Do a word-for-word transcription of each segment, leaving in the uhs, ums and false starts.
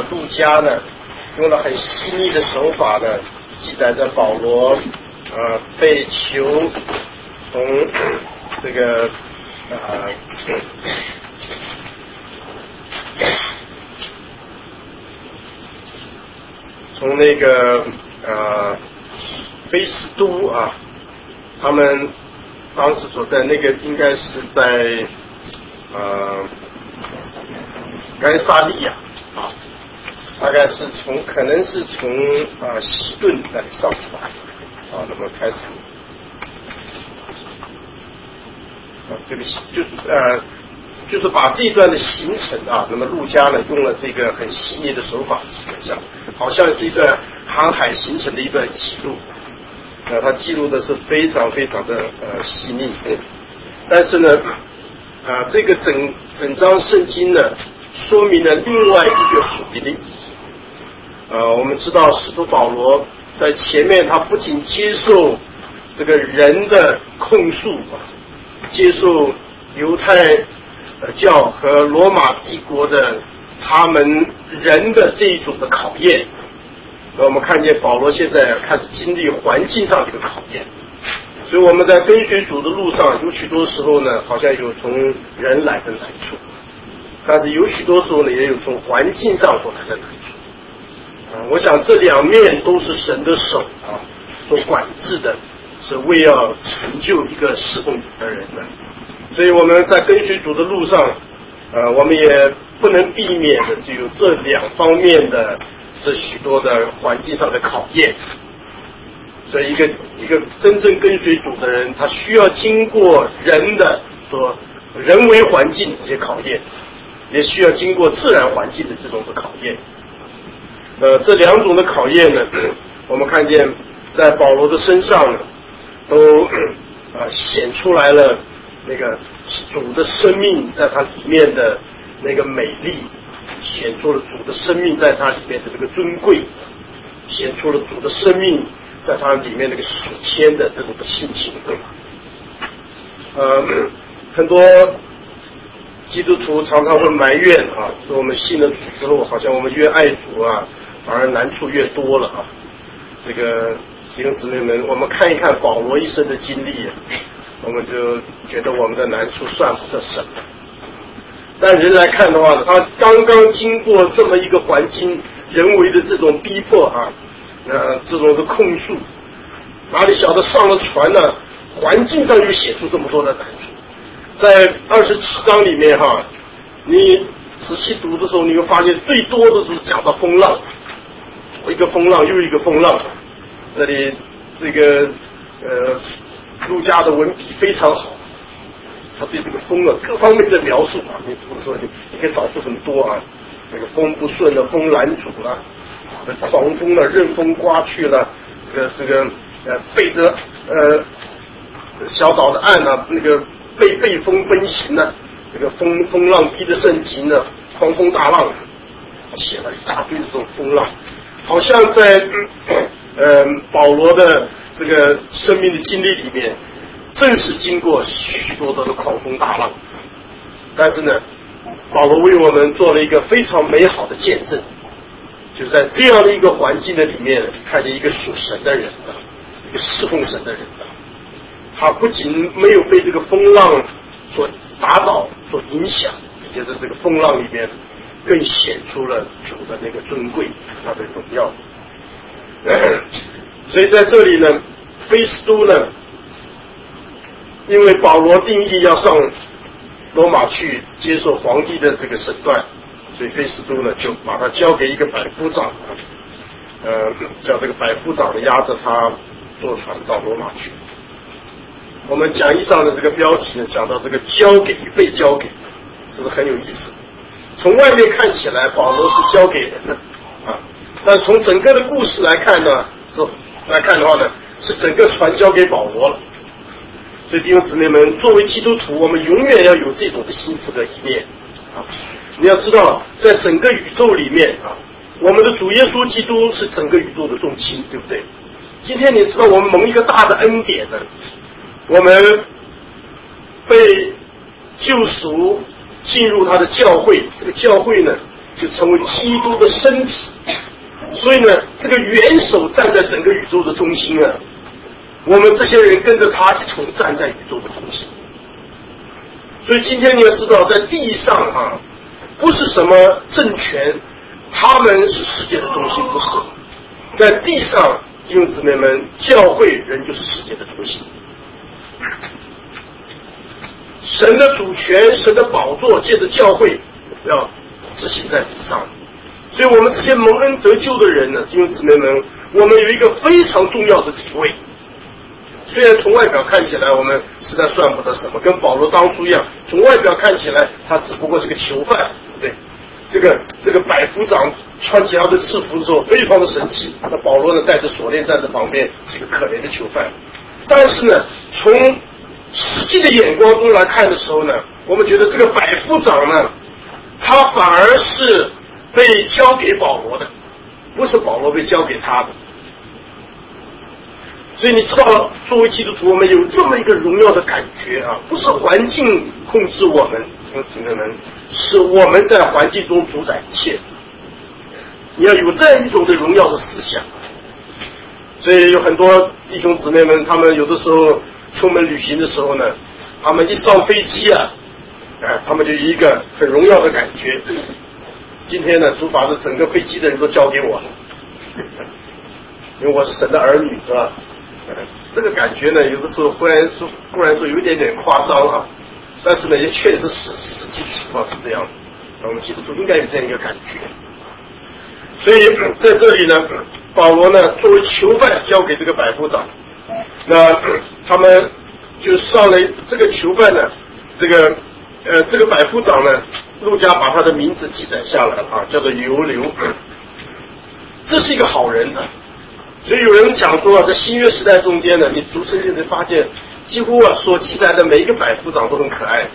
路加呢用了很细腻的手法呢，记载着保罗呃被囚从这个呃从那个呃菲斯都啊，他们当时所在那个应该是在呃该萨利亚啊，大概是从可能是从啊西顿那里上出来啊，那么开始啊，对不起，就是呃就是把这一段的行程啊，那么路加呢用了这个很细腻的手法，基本上好像是一段航海行程的一段记录，呃，他记录的是非常非常的呃细腻，嗯，但是呢，啊、呃，这个整整章圣经呢，说明了另外一个属灵的意义。呃，我们知道使徒保罗在前面，他不仅接受这个人的控诉啊，接受犹太教和罗马帝国的他们人的这一种的考验，我们看见保罗现在开始经历环境上的一个考验，所以我们在跟随主的路上，有许多时候呢，好像有从人来的难处，但是有许多时候呢，也有从环境上所来的难处。啊，我想这两面都是神的手啊所管制的，是为要成就一个侍奉主的人的。所以我们在跟随主的路上，呃，我们也不能避免的就有这两方面的这许多的环境上的考验。所以一个一个真正跟随主的人，他需要经过人的所人为环境这些考验，也需要经过自然环境的这种的考验。呃，这两种的考验呢，我们看见在保罗的身上呢，都啊、呃、显出来了那个主的生命在他里面的那个美丽，显出了主的生命在他里面的这个尊贵，显出了主的生命在他里面那个属天的这种的性情。呃，很多基督徒常常会埋怨啊，说我们信了主之后，好像我们越爱主啊，反而难处越多了啊。这个弟兄姊妹们，我们看一看保罗一生的经历，我们就觉得我们的难处算不得什么。但人来看的话，他刚刚经过这么一个环境，人为的这种逼迫啊，呃，这种的控诉，哪里晓得上了船呢？环境上就写出这么多的难处。在二十七章里面哈，你仔细读的时候，你会发现最多的是讲到风浪，一个风浪又一个风浪。这里这个呃，路加的文笔非常好，他对这个风啊各方面的描述啊，你读的时候你你可以找出很多啊，那个风不顺了，风拦阻了，狂风了，任风刮去了，这个这个呃背着呃小岛的岸啊，那个被被风奔行呢，这个风风浪逼得甚急呢，狂风大浪，写了一大堆的这种风浪，好像在呃保罗的这个生命的经历里面，正是经过许许多多的狂风大浪，但是呢，保罗为我们做了一个非常美好的见证，就在这样的一个环境的里面，看见一个属神的人啊，一个侍奉神的人啊，他不仅没有被这个风浪所打倒、所影响，而且在这个风浪里面更显出了主的那个尊贵、他的荣耀。所以在这里呢，菲斯都呢，因为保罗定义要上罗马去接受皇帝的这个审断，所以菲斯都呢就把他交给一个百夫长，呃，叫这个百夫长呢押着他坐船到罗马去。我们讲义上的这个标题呢，讲到这个交给与被交给，这是很有意思。从外面看起来，保罗是交给人的啊，但从整个的故事来看呢，是来看的话呢，是整个船交给保罗了。所以弟兄姊妹们，作为基督徒，我们永远要有这种的心思和一面啊！你要知道，在整个宇宙里面啊，我们的主耶稣基督是整个宇宙的重心，对不对？今天你知道我们蒙一个大的恩典呢，我们被救赎，进入他的教会，这个教会呢， 就成为基督的身体。所以呢，这个元首站在整个宇宙的中心啊，我们这些人跟着他一同站在宇宙的中心。所以今天你要知道，在地上啊，不是什么政权，他们是世界的中心，不是。在地上，弟兄姊妹们，教会人就是世界的中心。神的主权，神的宝座，借着教会要执行在地上。所以我们这些蒙恩得救的人呢，弟兄姊妹们，我们有一个非常重要的地位。虽然从外表看起来我们实在算不得什么，跟保罗当初一样，从外表看起来他只不过是个囚犯，对，这个这个百夫长穿起他的制服的时候非常的神气，那保罗呢带着锁链站在旁边，是个可怜的囚犯。但是呢，从实际的眼光中来看的时候呢，我们觉得这个百夫长呢，他反而是被交给保罗的，不是保罗被交给他的。所以你知道，作为基督徒，我们有这么一个荣耀的感觉啊，不是环境控制我们，弟兄姊妹们，是我们在环境中主宰一切。你要有这样一种的荣耀的思想。所以有很多弟兄姊妹们，他们有的时候出门旅行的时候呢，他们一上飞机啊，哎，他们就有一个很荣耀的感觉。今天呢，主把这整个飞机的人都交给我了，因为我是神的儿女，是吧？这个感觉呢，有的时候忽然说，忽然说有一点点夸张啊，但是呢，也确实实实际情况是这样的。我们基督徒应该有这样一个感觉。所以在这里呢，保罗呢作为囚犯交给这个百夫长，那他们就上了这个囚犯呢，这个呃这个百夫长呢，路加把他的名字记载下来了啊，叫做犹流，这是一个好人啊。所以有人讲说啊，在新约时代中间呢，你读圣经会发现，几乎啊所记载的每一个百夫长都很可爱。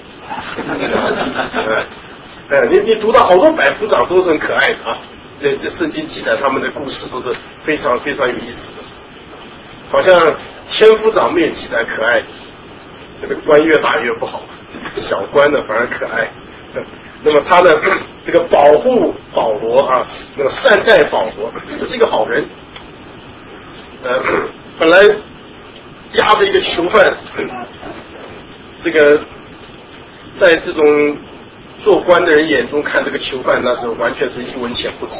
哎，你你读到好多百夫长都是很可爱的啊。这这圣经记载他们的故事都是非常非常有意思的，好像千夫长没有记载可爱的，这个官越大越不好，小官呢反而可爱。那么他呢，这个保护保罗啊，那个善待保罗，这是一个好人。呃，本来押着一个囚犯，这个在这种做官的人眼中看这个囚犯，那是完全是一文钱不值。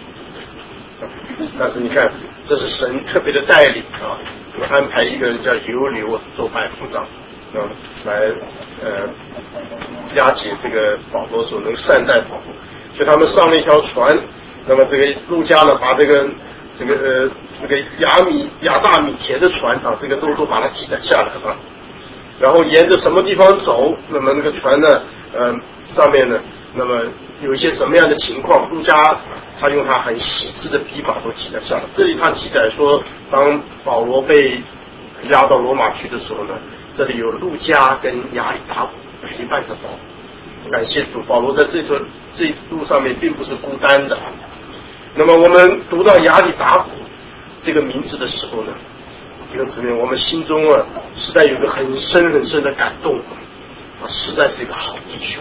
但是你看，这是神特别的带领啊，安排一个人叫犹流做百夫长，啊，来呃押解这个保罗所能善待保罗。所以他们上了一条船，那么这个路加呢，把这个这个呃这个亚米亚大米田的船啊，这个都都把它记载下来了。然后沿着什么地方走，那么那个船呢，呃上面呢，那么有一些什么样的情况，路加他用他很细致的笔法都记载下来。这里他记载说，当保罗被押到罗马去的时候呢，这里有路加跟亚里达古陪伴着保罗。感谢主，保罗在这条这一路上面并不是孤单的。那么我们读到亚里达古这个名字的时候呢，弟兄姊妹，我们心中啊，实在有个很深很深的感动，他实在是一个好弟兄。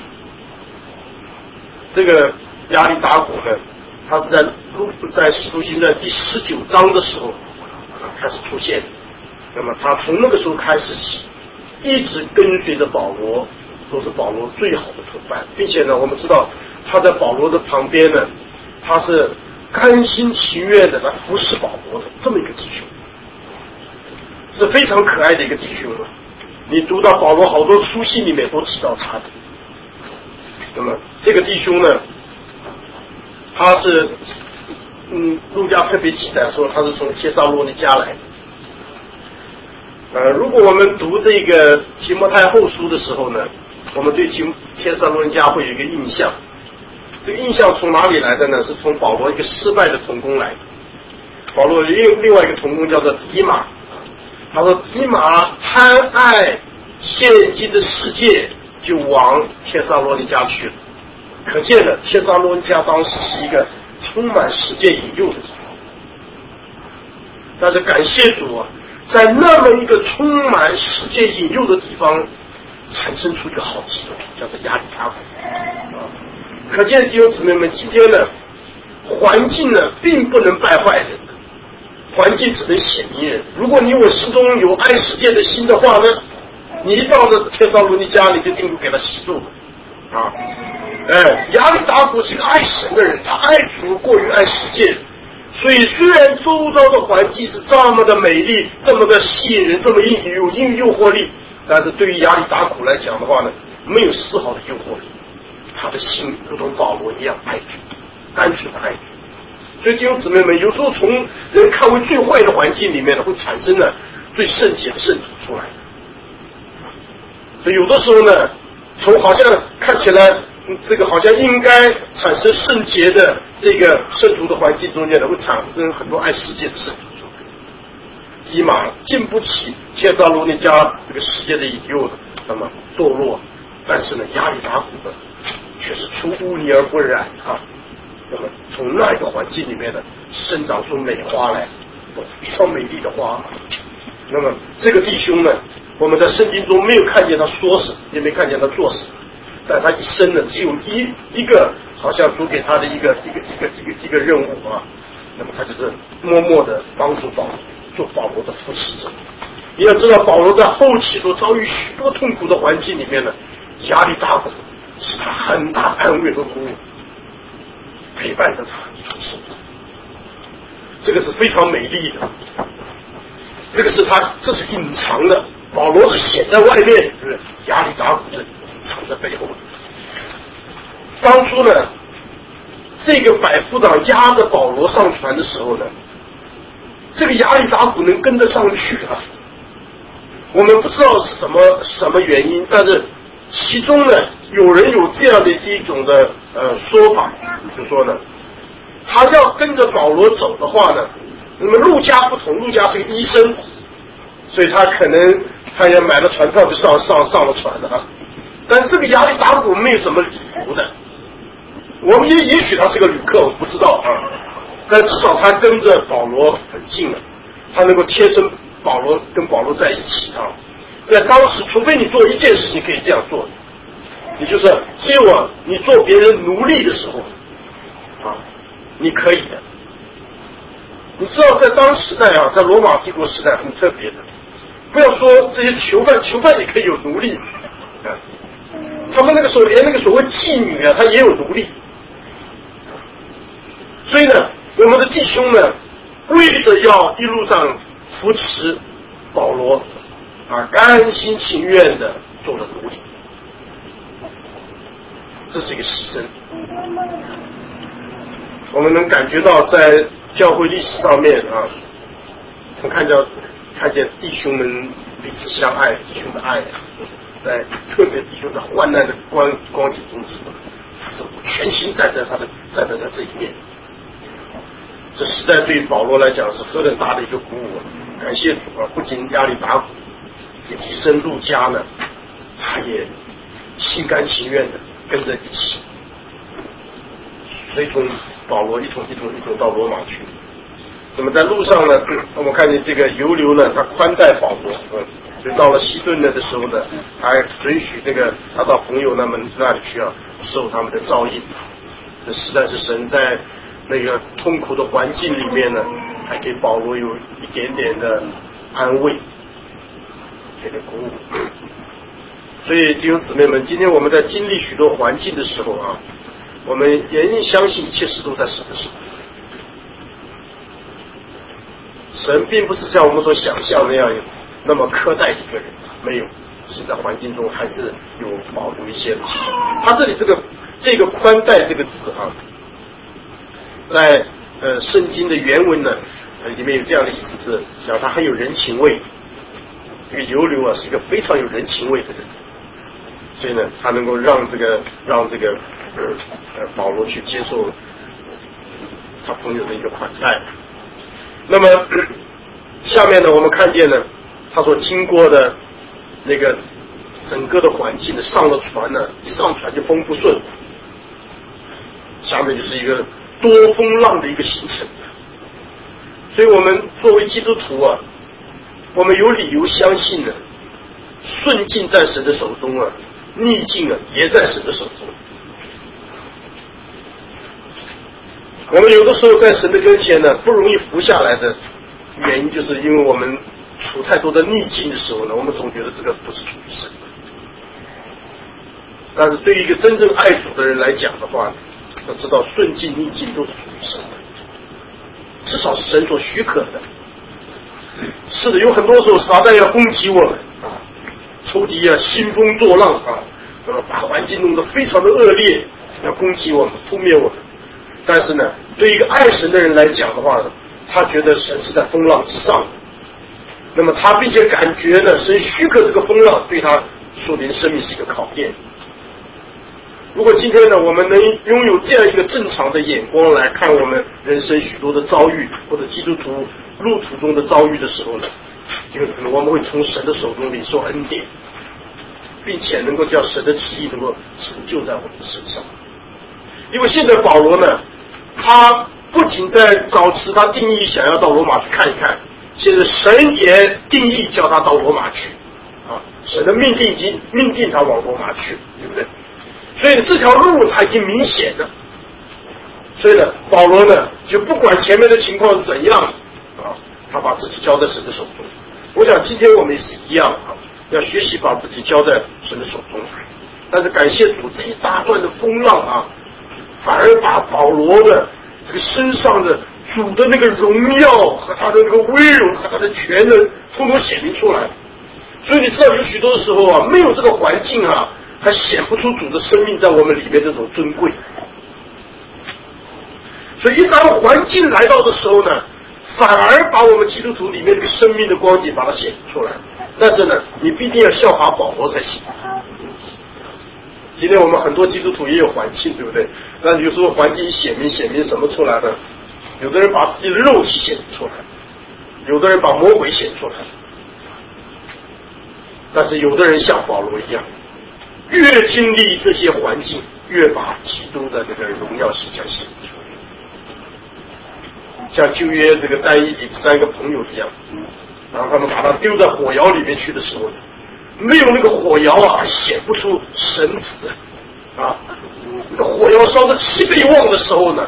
这个亚里达古呢，他是在在使徒行传第十九章的时候开始出现，那么他从那个时候开始起，一直跟随着保罗，都是保罗最好的同伴，并且呢，我们知道他在保罗的旁边呢，他是甘心情愿的来服侍保罗的这么一个弟兄，是非常可爱的一个弟兄了。你读到保罗好多书信里面都提到他的。那么这个弟兄呢，他是嗯，路加特别记载说他是从帖撒罗尼迦来的。呃，如果我们读这个提摩太后书的时候呢，我们对提帖撒罗尼迦会有一个印象。这个印象从哪里来的呢？是从保罗一个失败的同工来的。保罗另另外一个同工叫做迪马，他说迪马贪爱现今的世界，就往帖撒罗尼迦去了。可见的，帖撒罗尼迦当时是一个充满世界引诱的地方。但是感谢主啊，在那么一个充满世界引诱的地方，产生出一个好基督徒，叫做亚里达古。 可见弟兄姊妹们，今天呢，环境呢并不能败坏人，环境只能显明人。如果你我心中有爱世界的心的话呢，你一到了帖撒罗尼迦，你就定会给他吸住了啊！哎，亚里达古是一个爱神的人，他爱主过于爱世界，所以虽然周遭的环境是这么的美丽，这么的吸引人，这么有有诱惑力，但是对于亚里达古来讲的话呢，没有丝毫的诱惑力。他的心如同保罗一样爱主，单纯的爱主。所以弟兄姊妹们，有时候从人看为最坏的环境里面呢，会产生了最圣洁的圣徒出来。所以有的时候呢，从好像看起来这个好像应该产生圣洁的这个圣徒的环境中间呢，会产生很多爱世界的圣徒出来。以马经不起帖撒罗尼迦这个世界的引诱的，那么堕落，但是呢，亚里达古呢，却是出污泥而不染啊。那么从那个环境里面呢，生长出美花来，非常美丽的花。那么这个弟兄呢，我们在圣经中没有看见他说什么，也没看见他做什么，但他一生呢，只有一一个好像主给他的一个一个一个一个一个任务啊。那么他就是默默的帮助保罗，做保罗的扶持者。你要知道，保罗在后期所遭遇许多痛苦的环境里面呢，压力大苦是他很大安慰和鼓舞，陪伴着他一同生活。这个是非常美丽的，这个是他，这是隐藏的。保罗是显在外面，是亚里达古是隐藏在背后的。当初呢，这个百夫长押着保罗上船的时候呢，这个亚里达古能跟得上去啊。我们不知道是什么什么原因，但是其中呢，有人有这样的一种的呃说法，就说呢，他要跟着保罗走的话呢，那么路加不同，路加是个医生，所以他可能他也买了船票就上上上了船了啊。但这个亚里达古没有什么理由的，我们也也许他是个旅客，我不知道啊，但至少他跟着保罗很近了，他能够贴身保罗跟保罗在一起啊。在当时，除非你做一件事情可以这样做的，也就是只有啊，你做别人奴隶的时候啊，你可以的。你知道，在当时代啊，在罗马帝国时代很特别的，不要说这些囚犯，囚犯也可以有奴隶啊。他们那个时候连那个所谓妓女啊，他也有奴隶。所以呢，我们的弟兄呢，为着要一路上扶持保罗啊，甘心情愿的做了奴隶，这是一个牺牲。我们能感觉到在教会历史上面啊，我看到看见弟兄们彼此相爱，弟兄的爱啊，在特别弟兄的患难的光光景中是是全心站在他的站在他这一面。这时代对保罗来讲是何等大的一个鼓舞啊！感谢主啊！不仅亚里达古，也提升路加呢，他也心甘情愿的跟着一起，随同保罗一同一同一同到罗马去。那么在路上呢，我们看见这个犹流呢，他宽待保罗，嗯，所以到了西顿呢的时候呢，还准许那个他到朋友那们那里去啊，受他们的照应。这实在是神在那个痛苦的环境里面呢，还给保罗有一点点的安慰，给他鼓舞。所以弟兄姊妹们，今天我们在经历许多环境的时候啊，我们仍相信一切事都在神的手。神并不是像我们所想象那样那么苛待一个人，没有，是在环境中还是有保留一些的。他这里这个这个宽待这个字啊，在呃圣经的原文呢，呃里面有这样的意思，是讲他很有人情味。这个犹流啊是一个非常有人情味的人，所以呢，他能够让这个让这个呃呃保罗去接受他朋友的一个款待。那么下面呢，我们看见呢，他所经过的那个整个的环境呢，上了船呢，一上船就风不顺，下面就是一个多风浪的一个行程。所以我们作为基督徒啊，我们有理由相信呢，顺境在神的手中啊，逆境啊也在神的手中。 我们有的时候在神的跟前呢，不容易服下来的原因，就是因为我们处太多的逆境的时候呢，我们总觉得这个不是出于神的。但是对于一个真正爱主的人来讲的话，要知道顺境逆境都是出于神的，至少是神所许可的。是的，有很多时候撒旦要攻击我们啊，仇敌啊兴风作浪啊，把环境弄得非常的恶劣，要攻击我们扑灭我们。但是呢，对于一个爱神的人来讲的话呢，他觉得神是在风浪之上的，那么他并且感觉呢，神许可这个风浪对他属灵生命是一个考验。如果今天呢，我们能拥有这样一个正常的眼光来看我们人生许多的遭遇，或者基督徒路途中的遭遇的时候呢，就是我们会从神的手中领受恩典，并且能够叫神的旨意能够成就在我们的身上。因为现在保罗呢，他不仅在早期他定义想要到罗马去看一看，现在神也定义叫他到罗马去啊，神的命定已经命定他往罗马去，对不对？所以这条路他已经明显了，所以呢，保罗呢就不管前面的情况是怎样啊，他把自己交在神的手中。我想今天我们也是一样啊，要学习把自己交在神的手中。但是感谢主，这一大段的风浪啊，反而把保罗的这个身上的主的那个荣耀和他的那个威荣和他的全能，通通显明出来。所以你知道，有许多的时候啊，没有这个环境啊，还显不出主的生命在我们里面这种尊贵。所以一当环境来到的时候呢，反而把我们基督徒里面这个生命的光景把它显出来。但是呢，你必定要效法保罗才行。今天我们很多基督徒也有环境，对不对？那有时候环境显明显明什么出来呢？有的人把自己的肉体显出来，有的人把魔鬼显出来，但是有的人像保罗一样，越经历这些环境，越把基督的这个荣耀形象显出来。像旧约这个单一里三个朋友一样，然后他们把他丢在火窑里面去的时候，没有那个火窑啊，显不出神子啊。那个火窑烧的七倍旺的时候呢，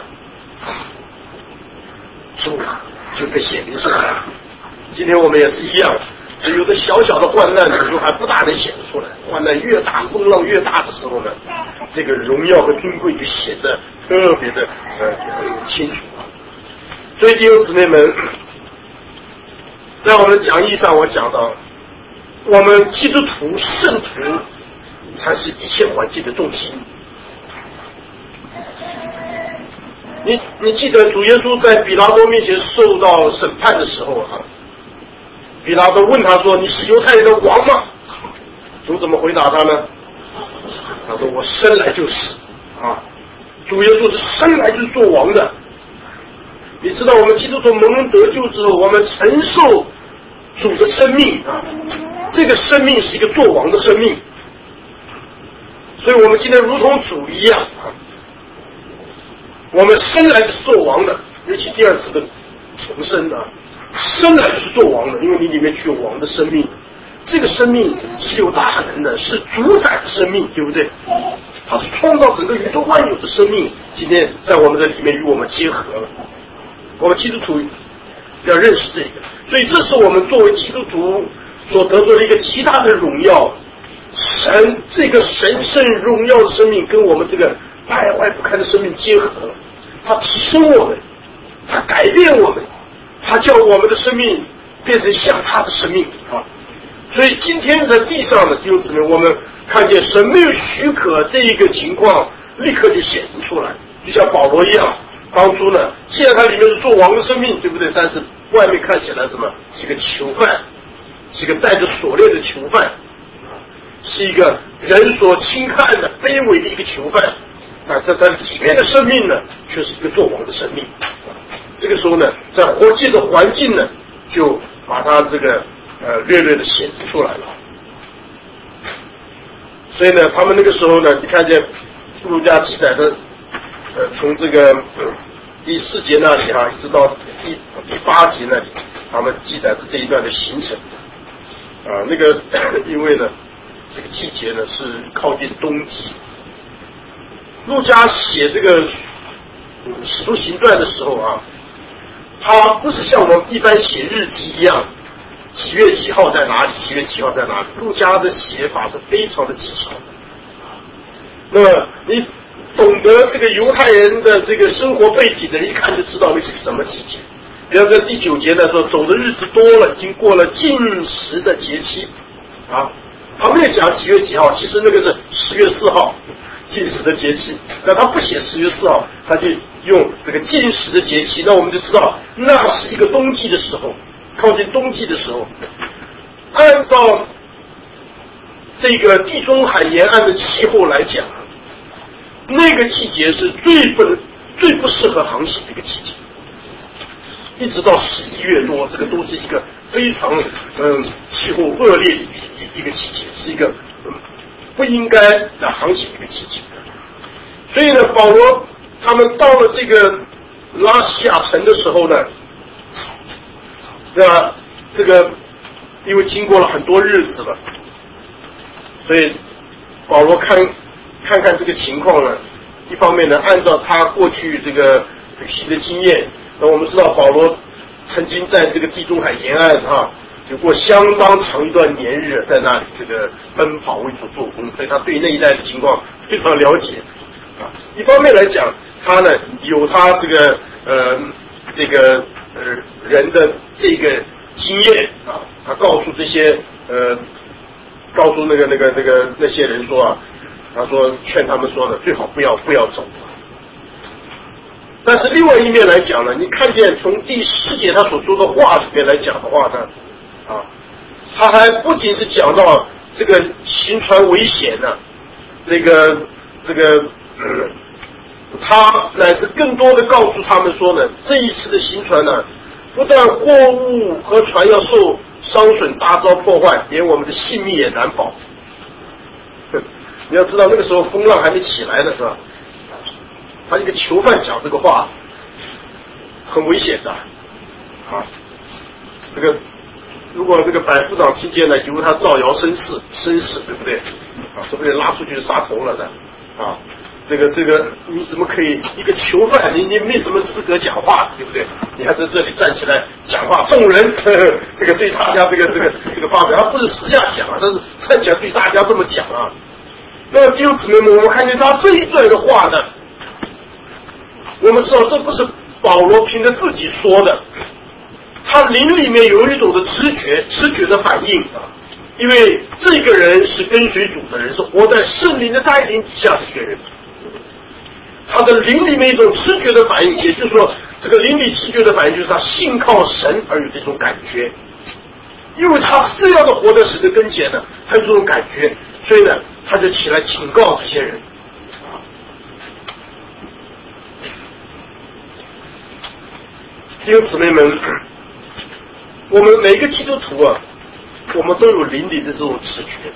主就被显明出来。今天我们也是一样，有的小小的患难呢，就还不大能显出来。患难越大，风浪越大的时候呢，这个荣耀和尊贵就显得特别的呃清楚。所以弟兄姊妹们，在我们的讲义上我讲到，我们基督徒圣徒才是一切环境的重心。你你记得主耶稣在比拉多面前受到审判的时候啊，比拉多问他说：“你是犹太人的王吗？”主怎么回答他呢？他说：“我生来就是啊。”主耶稣是生来就是做王的。你知道我们基督徒蒙恩得救之后，我们承受主的生命啊，这个生命是一个做王的生命，所以我们今天如同主一样啊，我们生来是做王的，尤其第二次的重生啊，生来就是做王的，因为你里面具有王的生命，这个生命是有大能的，是主宰的生命，对不对？它是创造整个宇宙万有的生命，今天在我们的里面与我们结合了。我们基督徒要认识这个，所以这是我们作为基督徒所得到的一个极大的荣耀。神这个神圣荣耀的生命跟我们这个败坏不堪的生命结合了，它提升我们，它改变我们，它叫我们的生命变成像他的生命啊！所以今天在地上的弟兄姊妹，我们看见神没有许可这一个情况，立刻就显明出来，就像保罗一样。当初呢，既然它里面是做王的生命，对不对？但是外面看起来什么？是个囚犯，是个带着锁链的囚犯，是一个人所轻看的卑微的一个囚犯。那在它里面的生命呢，却是一个做王的生命。这个时候呢，在活祭的环境呢，就把它这个呃略略的显示出来了。所以呢，他们那个时候呢，你看见路加记载的。呃，从这个、呃、第四节那里啊，一直到第第八节那里，他们记载的这一段的行程啊，那个因为呢，这个季节呢是靠近冬季，路加写这个使徒行传的时候啊，他不是像我们一般写日记一样，几月几号在哪里，几月几号在哪里。路加的写法是非常的技巧的。那么你懂得这个犹太人的这个生活背景的人，一看就知道那是什么季节。比方在第九节的时候，走的日子多了，已经过了禁食的节期啊。他没有讲几月几号，其实那个是十月四号禁食的节期。那他不写十月四号，他就用这个禁食的节期。那我们就知道，那是一个冬季的时候，靠近冬季的时候。按照这个地中海沿岸的气候来讲，那个季节是最不最不适合航行的一个季节。一直到十一月多，这个都是一个非常嗯气候恶劣的一个季节，是一个、嗯、不应该的航行的一个季节。所以呢，保罗他们到了这个拉西亚城的时候呢，那这个因为经过了很多日子了，所以保罗看看看这个情况呢，一方面呢，按照他过去这个旅行的经验。那我们知道保罗曾经在这个地中海沿岸啊，有过相当长一段年日在那里这个奔跑为主做工，所以他对那一带的情况非常了解啊。一方面来讲，他呢有他这个呃这个呃人的这个经验啊，他告诉这些呃告诉那个那个那个那些人说啊，他说劝他们说呢，最好不要不要走。但是另外一面来讲呢，你看见从第十节他所说的话里面来讲的话呢，啊，他还不仅是讲到这个行船危险呢、啊，这个这个、呃，他乃至更多的告诉他们说呢，这一次的行船呢，不但货物和船要受伤损、大遭破坏，连我们的性命也难保。你要知道那个时候风浪还没起来呢，是吧？他一个囚犯讲这个话很危险的啊！这个如果这个百夫长听见了，以为他造谣生事，生事对不对？啊，说不定拉出去杀头了的啊！这个这个你怎么可以一个囚犯，你你没什么资格讲话，对不对？你还在这里站起来讲话，众人呵呵这个对大家这个这个这个发表，他不是私下讲啊，但是站起来对大家这么讲啊。那么弟兄姊妹们，我们看见他这一段的话呢。我们知道这不是保罗凭着自己说的，他灵里面有一种的直觉，直觉的反应啊，因为这个人是跟随主的人，是活在圣灵的带领底下的一个人，他的灵里面一种直觉的反应，也就是说，这个灵里直觉的反应就是他信靠神而有这种感觉，因为他是这样的活在神的跟前呢，他有这种感觉，所以呢，他就起来警告这些人。弟兄姊妹们，我们每个基督徒啊，我们都有灵里的这种直觉，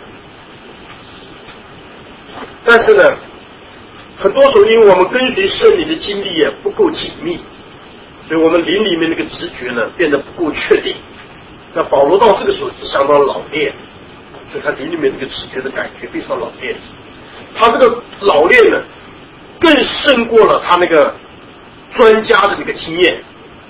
但是呢，很多时候因为我们跟随圣灵的经历也不够紧密，所以我们灵里面那个直觉呢变得不够确定。那保罗到这个时候是相当老练，所以他灵里面那个直觉的感觉非常老练。他这个老练呢，更胜过了他那个专家的那个经验。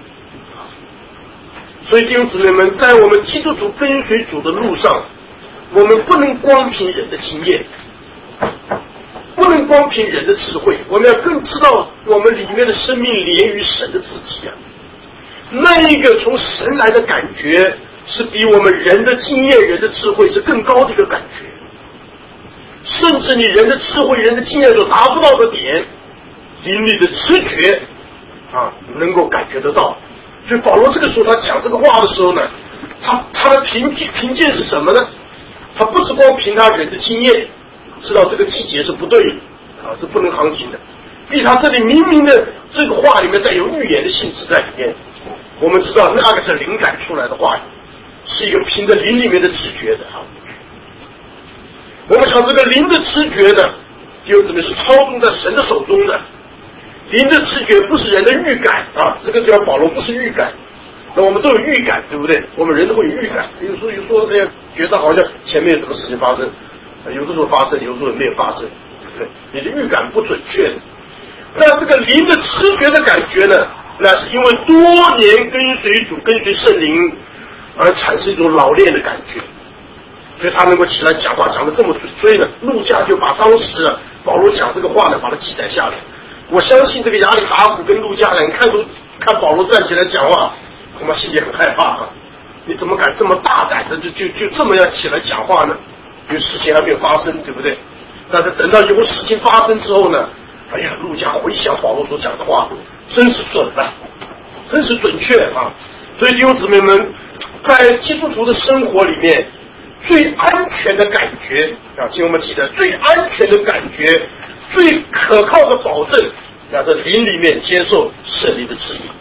所以弟兄姊妹们，在我们基督徒跟随主的路上，我们不能光凭人的经验，不能光凭人的智慧，我们要更知道我们里面的生命连于神的自己啊。那一个从神来的感觉，是比我们人的经验、人的智慧是更高的一个感觉，甚至你人的智慧、人的经验所达不到的点，灵里的直觉啊，能够感觉得到。所以保罗这个时候他讲这个话的时候呢，他他的凭凭借是什么呢？他不是光凭他人的经验知道这个季节是不对的啊，是不能航行的，比他这里明明的这个话里面带有预言的性质在里面。我们知道那个是灵感出来的话语，是一个凭着灵里面的直觉的啊。我们想这个灵的直觉呢，又怎么是操纵在神的手中的？灵的直觉不是人的预感啊，这个叫保罗不是预感。那我们都有预感，对不对？我们人都会有预感，有时候有时候哎呀，觉得好像前面有什么事情发生，有的时候发生，有的时候没有发生，对不对？你的预感不准确的。 那这个灵的直觉的感觉呢，那是因为多年跟随主、跟随圣灵而产生一种老练的感觉，所以他能够起来讲话讲得这么准。所以呢，路加就把当时啊保罗讲这个话呢，把它记载下来。我相信这个亚里达古跟路加人看出看保罗站起来讲话，恐怕心里很害怕啊！你怎么敢这么大胆的就就就这么样起来讲话呢？因为事情还没有发生，对不对？但是等到有事情发生之后呢，哎呀，路加回想保罗所讲的话，真是准的，真是准确啊！所以弟兄姊妹们，在基督徒的生活里面，最安全的感觉啊，请我们记得，最安全的感觉，最可靠的保证，要在灵里面接受圣灵的指引。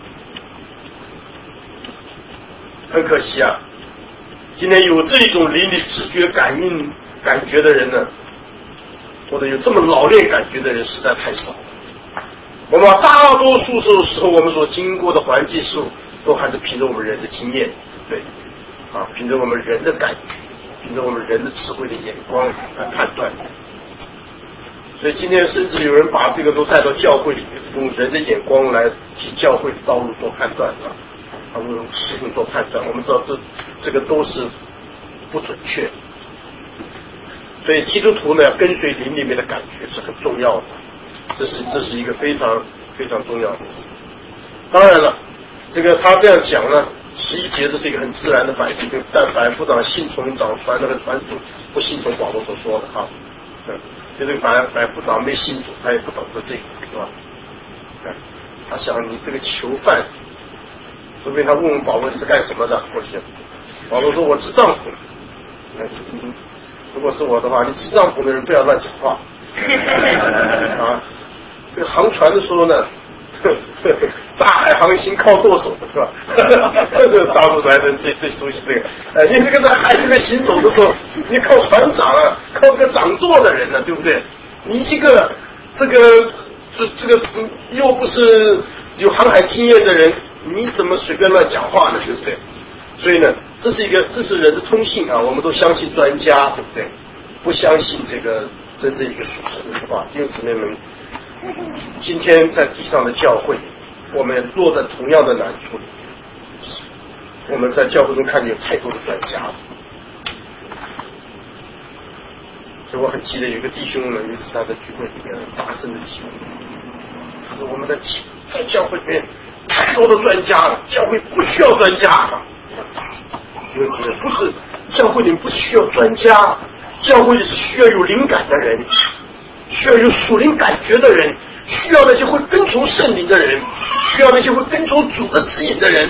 很可惜啊，今天有这种灵的直觉感应感觉的人呢，或者有这么老练感觉的人实在太少了。我们大多数时候我们所经过的环境事物都还是凭着我们人的经验，对啊，凭着我们人的感觉，凭着我们人的智慧的眼光来判断。所以今天甚至有人把这个都带到教会里面，用人的眼光来替教会的道路做判断啊，啊，用事情做判断。我们知道这这个都是不准确。所以基督徒呢，跟随灵里面的感觉是很重要的，这是这是一个非常非常重要的事。当然了，这个他这样讲呢，十一节这是一个很自然的反应，但百夫长信从长传那个传主，不信从保罗所说的啊。嗯，就这个百百夫长没信主，他也不懂得这个，是吧？嗯，他想你这个囚犯，说不定他问问保罗你是干什么的，过去，保罗说我是丈夫。嗯，如果是我的话，你执丈夫的人不要乱讲话啊！这个航船的时候呢，大海航行靠舵手的是吧？这个大陆来的人最最熟悉这个。呃，你这个在海里面行走的时候，你靠船长啊，靠这个掌舵的人呢、啊，对不对？你一个这个这这个又不是有航海经验的人，你怎么随便乱讲话呢？对不对？所以呢，这是一个这是人的通性啊，我们都相信专家，对不对？不相信这个真正一个属神的话。弟兄姊妹们，今天在地上的教会，我们落在同样的难处里。我们在教会中看见有太多的专家了，所以我很记得有一个弟兄呢，有一次他在聚会里面大声的疾呼，他说我们的在教会里面太多的专家了，教会不需要专家了。不是教会里面不需要专家，教会里是需要有灵感的人，需要有属灵感觉的人，需要那些会跟从圣灵的人，需要那些会跟从主的指引的人。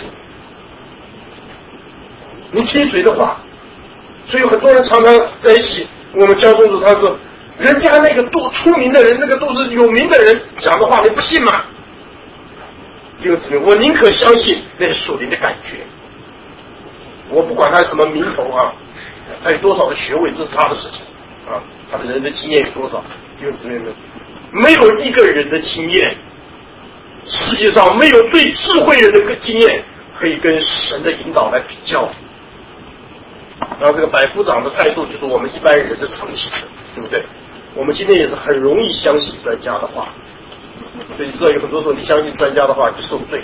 你听谁的话？所以有很多人常常在一起，我们教宗主他说，人家那个多出名的人，那个都是有名的人讲的话，你不信吗？弟兄姊妹，我宁可相信那些属灵的感觉。我不管他什么名头啊，他有多少的学位，这是他的事情啊，他的人的经验有多少？弟兄姊妹们，没有一个人的经验，世界上没有最智慧人的经验可以跟神的引导来比较。然后这个百夫长的态度就是我们一般人的常情，对不对？我们今天也是很容易相信专家的话，所以你知道有很多时候你相信专家的话就受罪。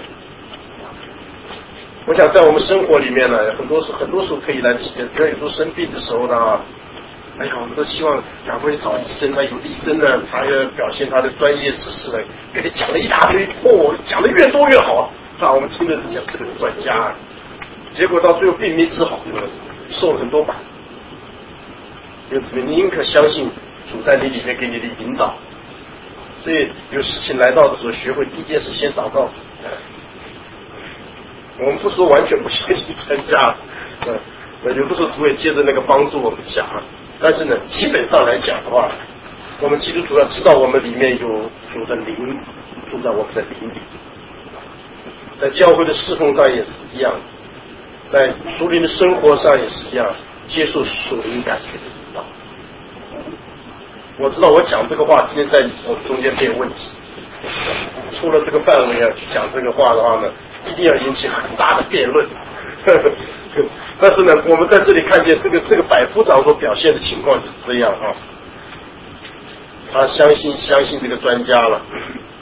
我想在我们生活里面呢，很多时很多时候可以来体验。比如有时候生病的时候呢，哎呀，我们都希望赶快去找医生，他有医生呢，他要表现他的专业知识呢，给你讲了一大堆，哦，讲的越多越好，啊，我们听着是讲这个是专家，结果到最后病没治好，受了很多苦。因此，你宁可相信主在你里面给你的引导。所以有事情来到的时候，学会第一件事先祷告。我们不说完全不相信专家，嗯，有的时候主也接着那个帮助我们讲，但是呢，基本上来讲的话，我们基督徒要知道我们里面有主的灵住在我们的灵里，在教会的侍奉上也是一样，在属灵的生活上也是一样，接受属灵感觉的引导。我知道我讲这个话，今天在我们中间没有问题，出了这个范围啊，去讲这个话的话呢，一定要引起很大的辩论。但是呢，我们在这里看见这个这个百夫长所表现的情况就是这样啊，他相信相信这个专家了，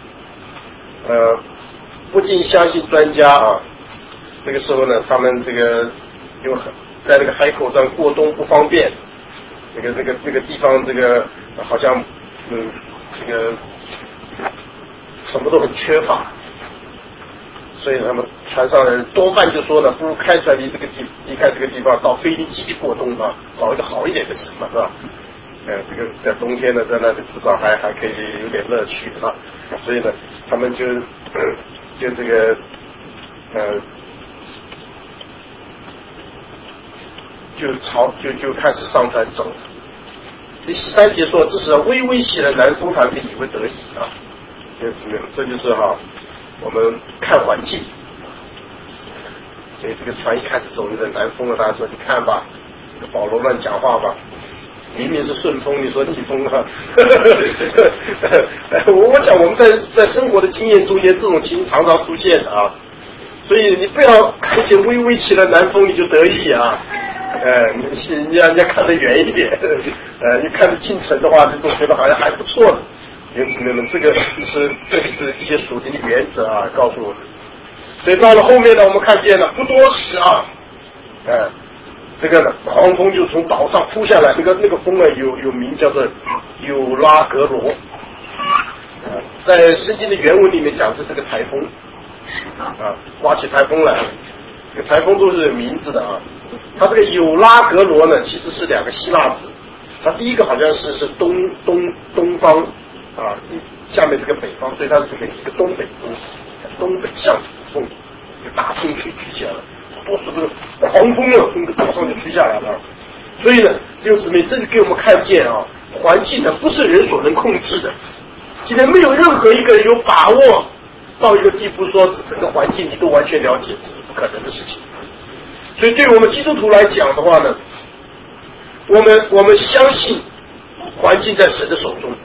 呃，不禁相信专家啊。这个时候呢，他们这个因为在那个海口上过冬不方便，那个那个那个地方这个好像嗯这个什么都很缺乏，所以他们船上的人多半就说呢，不如开船离这个地离开这个地方，到菲律宾过冬啊，找一个好一点的城嘛，是吧？呃，这个在冬天呢，在那里至少还还可以有点乐趣啊，所以呢，他们就就这个呃。就朝就就开始上船走。第十三节说，这时微微起了南风，他们以为得意啊。这就是哈，我们看环境。所以这个船一开始走有点南风了，大家说你看吧，这个保罗乱讲话吧，明明是顺风，你说逆风啊。我我想我们在在生活的经验中间，这种情形常常出现的啊。所以你不要看见微微起了南风你就得意啊。呃，你你让人家看得远一点，呃，你看得近程的话，你总觉得好像还不错的。因此呢，这个是这里是一些属灵的原则啊，告诉我们。所以到了后面呢，我们看见了不多时啊，呃，这个呢，狂风就从岛上扑下来，那个那个风呢，有有名叫做有拉格罗，呃，在圣经的原文里面讲这是个台风，啊，刮起台风来了。这个台风都是有名字的啊。它这个有拉格罗呢，其实是两个希腊字。它第一个好像是是东东东方啊，下面是个北方，所以它是这个一个东北风，东北向风，一个大风吹吹起来了，多是这个狂风啊，从岛上就吹下来了。所以呢，弟兄姊妹，这里给我们看见啊，环境呢不是人所能控制的。今天没有任何一个人有把握到一个地步，说这个环境你都完全了解，这是不可能的事情。所以对我们基督徒来讲的话呢，我们我们相信环境在神的手中。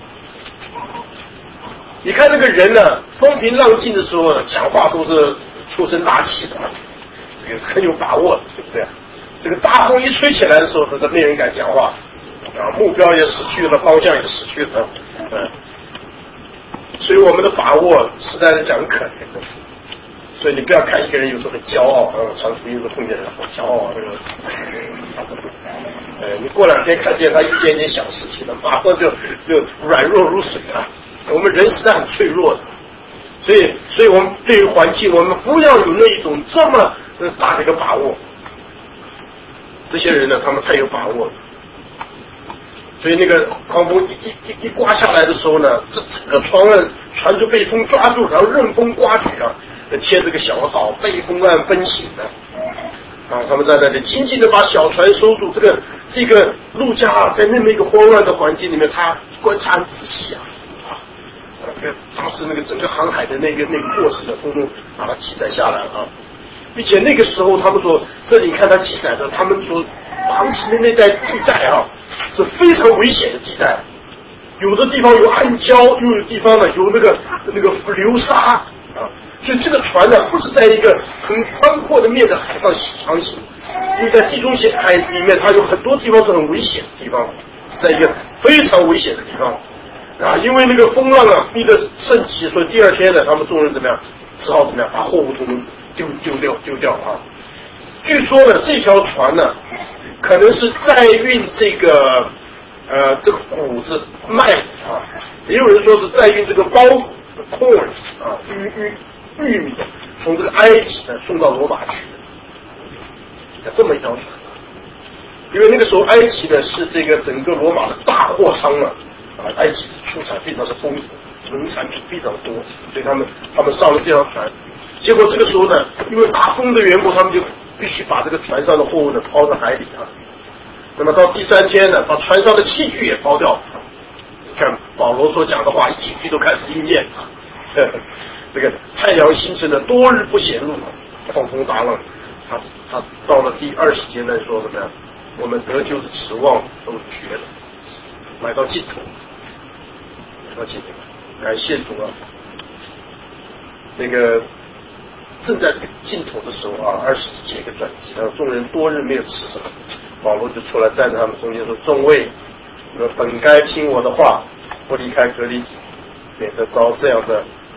你看那个人呢，风平浪静的时候呢，讲话都是出声大气的，这个很有把握的，对不对？这个大风一吹起来的时候，他没人敢讲话啊，目标也失去了，方向也失去了，嗯，所以我们的把握实在是讲可怜的。所以你不要看一个人有时候很骄傲，呃，传福音时碰见人好骄傲，这个他什么？呃，你过两天看见他遇见一件小事情了，马上就就软弱如水啊。我们人实在很脆弱的，所以，所以我们对于环境，我们不要有那一种这么大的一个把握。这些人呢，他们太有把握了。所以那个狂风一一一一刮下来的时候呢，这整个船呢，船就被风抓住，然后任风刮举啊。贴这个小岛被风浪奔行的啊，他们在那里紧紧的把小船收住。这个这个陆家啊，在那么一个慌乱的环境里面，他观察很仔细啊啊，那个当时那个整个航海的那个那个过程的通通把它记载下来啊，并且那个时候他们说，这里看他记载的，他们说航行的那带地带啊是非常危险的地带，有的地方有暗礁，又有地方呢有那个那个流沙啊。所以这个船呢，不是在一个很宽阔的面的海上航行，因为在地中海里面，它有很多地方是很危险的地方，是在一个非常危险的地方啊。因为那个风浪啊逼得甚急，所以第二天呢，他们众人怎么样，只好怎么样把货物通通丢丢掉丢掉啊。据说呢，这条船呢，可能是载运这个呃这个谷子麦啊，也有人说是载运这个包谷 corn 啊玉玉。玉米从这个埃及呢送到罗马去的，这么一条船。因为那个时候埃及呢是这个整个罗马的大货商了啊，埃及出产非常的丰富，农产品非常多，所以他们他们上了这条船。结果这个时候呢，因为大风的缘故，他们就必须把这个船上的货物呢抛到海里啊。那么到第三天呢，把船上的器具也抛掉。看保罗所讲的话，一句句都开始应验啊。这个太阳星辰的多日不显露，狂风大浪，他他到了第二十节来说什么呀？我们得救的指望都绝了，来到尽头，来到尽头，感谢主啊！那个正在尽头的时候啊，二十节个转机，然后众人多日没有吃什么，保罗就出来站在他们中间说：“众位，你们本该听我的话，不离开革哩底，免得遭这样的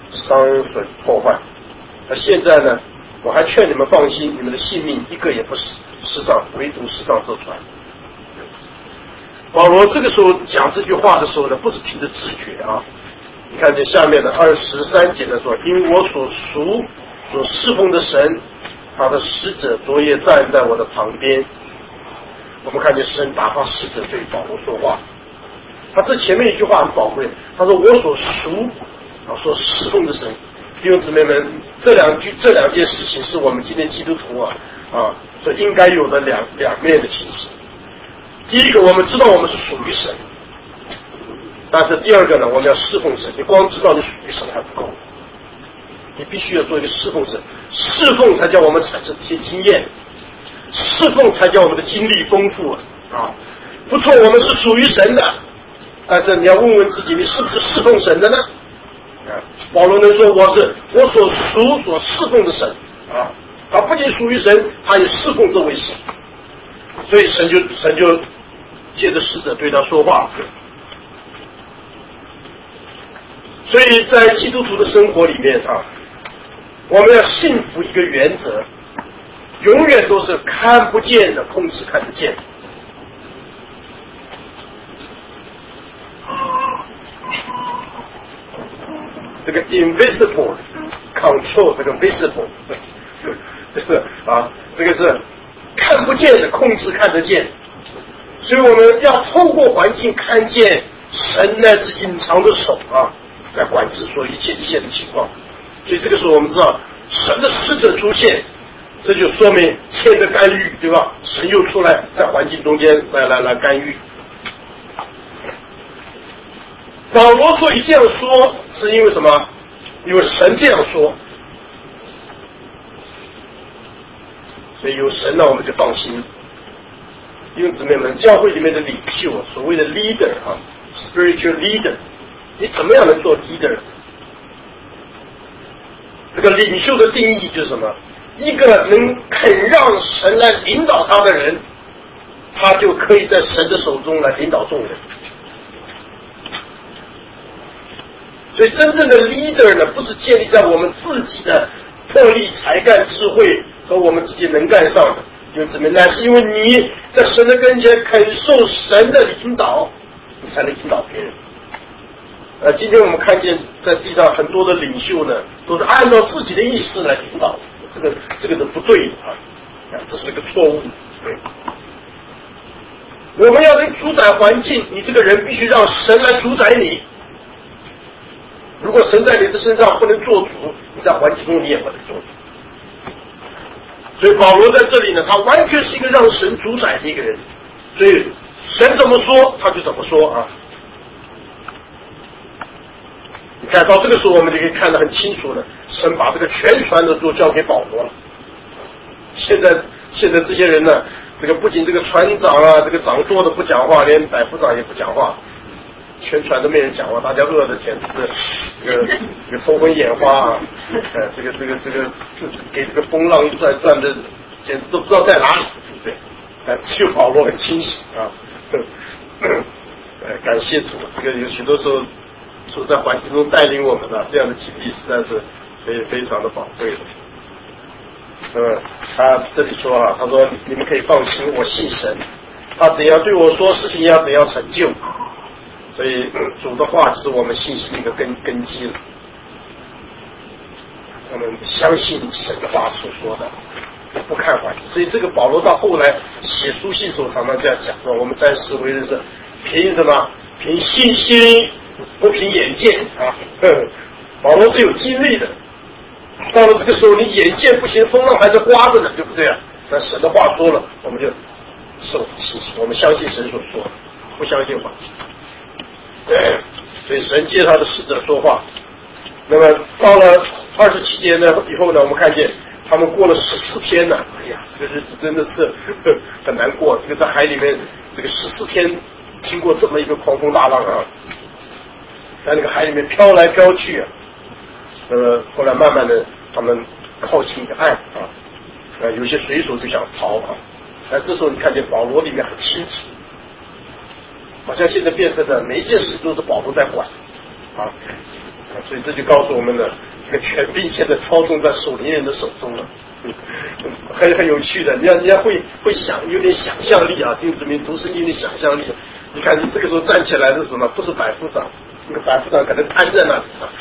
伤损破坏。那现在呢，我还劝你们放心，你们的性命一个也不失失丧，唯独失丧这船。保罗这个时候讲这句话的时候呢，不是凭着直觉啊。你看见下面的二十三节的说，因我所属所侍奉的神，他的使者昨夜站在我的旁边。我们看见神打发使者对保罗说话，他这前面一句话很宝贵，他说我所属啊所侍奉的神。弟兄姊妹们，这两句这两件事情是我们今天基督徒啊啊所应该有的两两面的情形。第一个，我们知道我们是属于神，但是第二个呢，我们要侍奉神。你光知道你属于神还不够，你必须要做一个侍奉神，侍奉才叫我们产生一些经验，侍奉才叫我们的经历丰富啊。不错，我们是属于神的，但是你要问问自己，你是不是侍奉神的呢？啊，保罗能说我是我所属所侍奉的神啊，他不仅属于神，他也侍奉这位神，所以神就神就借着使者对他说话。所以在基督徒的生活里面啊，我们要信服一个原则，永远都是看不见的控制看得见。这个 invisible control 这个 visible 这是啊，这个是看不见的控制看得见，所以我们要透过环境看见神乃至隐藏的手啊，在管制所有一切一切的情况。所以这个时候我们知道神的使者出现，这就说明天的干预，对吧？神又出来在环境中间来来来干预。保罗所以这样说，是因为什么？因为神这样说，所以有神呢，我们就放心。弟兄姊妹们，教会里面的领袖，所谓的 leader 啊 ，spiritual leader， 你怎么样能做 leader？ 这个领袖的定义就是什么？一个能肯让神来领导他的人，他就可以在神的手中来领导众人。所以真正的 leader 呢，不是建立在我们自己的魄力、才干、智慧和我们自己能干上的，就怎么呢？是因为你在神的跟前肯受神的领导，你才能引导别人。呃，今天我们看见在地上很多的领袖呢，都是按照自己的意识来领导，这个这个是不对的啊，这是个错误。对，我们要能主宰环境，你这个人必须让神来主宰你。如果神在你的身上不能做主，你在环境中你也不能做主。所以保罗在这里呢，他完全是一个让神主宰的一个人，所以神怎么说他就怎么说啊。你看到这个时候我们就可以看得很清楚了，神把这个全船的都交给保罗了。现在现在这些人呢，这个不仅这个船长啊，这个掌舵的不讲话，连百夫长也不讲话，全船都没人讲话，大家饿的简直是这个这个头昏眼花啊！呃，这个这个这个给这个风浪一转转的，简直都不知道在哪里，对不对？呃，只有保罗很清醒啊！呃，感谢主，这个有许多时候处在环境中带领我们的这样的经历，实在是非非常的宝贵的。那么他这里说啊，他说你们可以放心，我信神，他怎样对我说事情要怎样成就。所以主的话是我们信心的一个根根基了。我们相信神的话所说的，不看环境。所以这个保罗到后来写书信的时候，常常这样讲说：我们暂时为人是凭什么？凭信心，不凭眼见啊！保罗是有经历的。到了这个时候，你眼见不行，风浪还在刮着呢，对不对啊？那神的话说了，我们就受信心，我们相信神所说的，不相信环境。所以神借他的使者说话。那么到了二十七节呢以后呢，我们看见他们过了十四天呢，哎呀，这个日子真的是很难过。这个在海里面，这个十四天经过这么一个狂风大浪啊，在那个海里面飘来飘去啊。那么后来慢慢的，他们靠近一个岸啊，呃，有些水手就想逃啊。哎，这时候你看见保罗里面很清楚。好像现在变成了每一件事都是保罗在管啊， 所以这就告诉我们呢，这个权柄现在操纵在属灵人的手中了。嗯，很很有趣的，人家人家会会想，有点想象力啊，弟兄姊妹读圣经的想象力。你看，你这个时候站起来的是什么？不是百夫长，那个百夫长可能瘫在那里啊，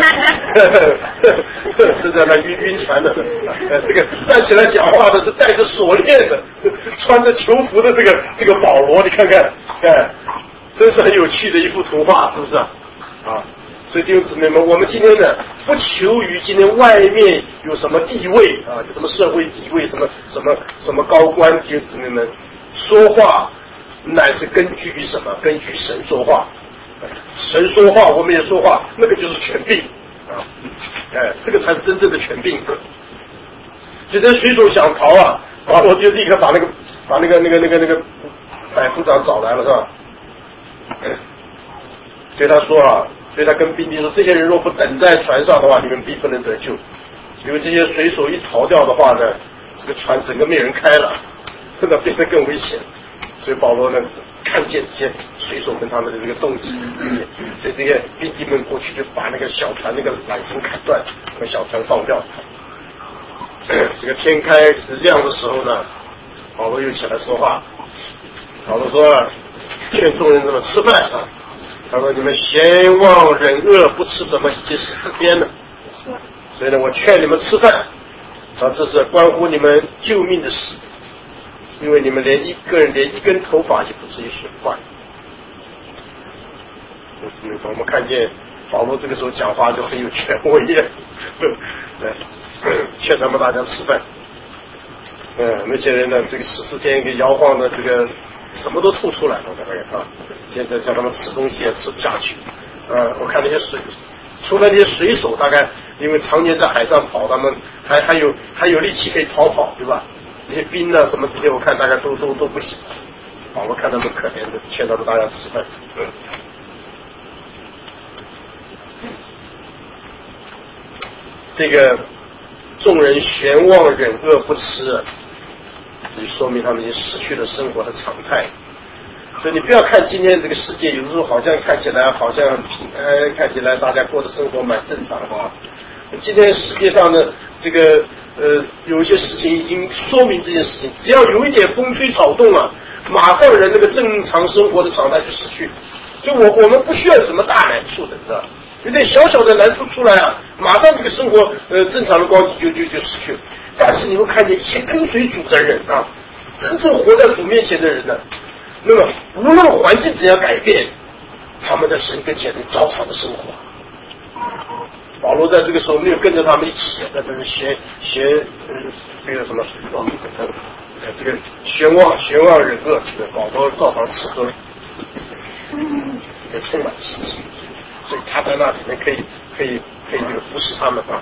是在那晕晕船的。呃，这个站起来讲话的是带着锁链的，穿着囚服的这个这个保罗，你看看，哎，真是很有趣的一幅图画，是不是啊？啊。所以弟兄姊妹们，我们今天呢，不求于今天外面有什么地位啊，有什么社会地位，什么什么什么高官，弟兄姊妹们，说话乃是根据于什么？根据神说话，神说话，我们也说话，那个就是权柄啊，哎，这个才是真正的权柄。就这水手想逃啊，保罗就立刻把那个把那个那个那个那个百夫长找来了，是吧？所以他说啊。所以他跟兵丁说：“这些人若不等在船上的话，你们必不能得救。因为这些水手一逃掉的话呢，这个船整个没人开了，这个变得更危险。所以保罗呢，看见这些水手跟他们的这个动机，所以这些兵丁们过去就把那个小船那个缆绳砍断，把小船放掉。这个天开始亮的时候呢，保罗又起来说话。保罗说：劝众人怎么吃饭啊？”他说：“你们闲望忍恶，不吃什么，已经十四天了。所以呢，我劝你们吃饭，啊，这是关乎你们救命的事，因为你们连一个人连一根头发也不至于损坏。”我们看见保罗这个时候讲话就很有权威耶，对，劝他们大家吃饭。嗯，那些人呢，这个十四天给摇晃的这个。什么都吐出来了，这个啊！现在叫他们吃东西也吃不下去。呃，我看那些水，除了那些水手，大概因为常年在海上跑，他们还还有还有力气可以逃跑，对吧？那些兵啊什么这些，我看大概都都都不行。保罗看他们可怜的，劝他们大家吃饭。嗯。这个众人悬望忍恶不吃。就说明他们已经失去了生活的常态，所以你不要看今天这个世界，有的时候好像看起来好像很平安，看起来大家过的生活蛮正常的啊。今天世界上的这个呃有一些事情已经说明这件事情，只要有一点风吹草动啊，马上人那个正常生活的常态就失去。就我我们不需要有什么大难处的，知道吧？有点小小的难处出来啊，马上这个生活呃正常的光景就就就失去了。但是你会看见一些跟随主的人啊，真正活在主面前的人呢，那么无论环境怎样改变，他们在神跟前能照常的生活。保罗在这个时候没有跟着他们一起，在这个闲闲呃这个什么呃这个悬望悬望忍恶，保罗照常吃喝，也充满信心，所以他在那里面可以可以可以这个服侍他们啊。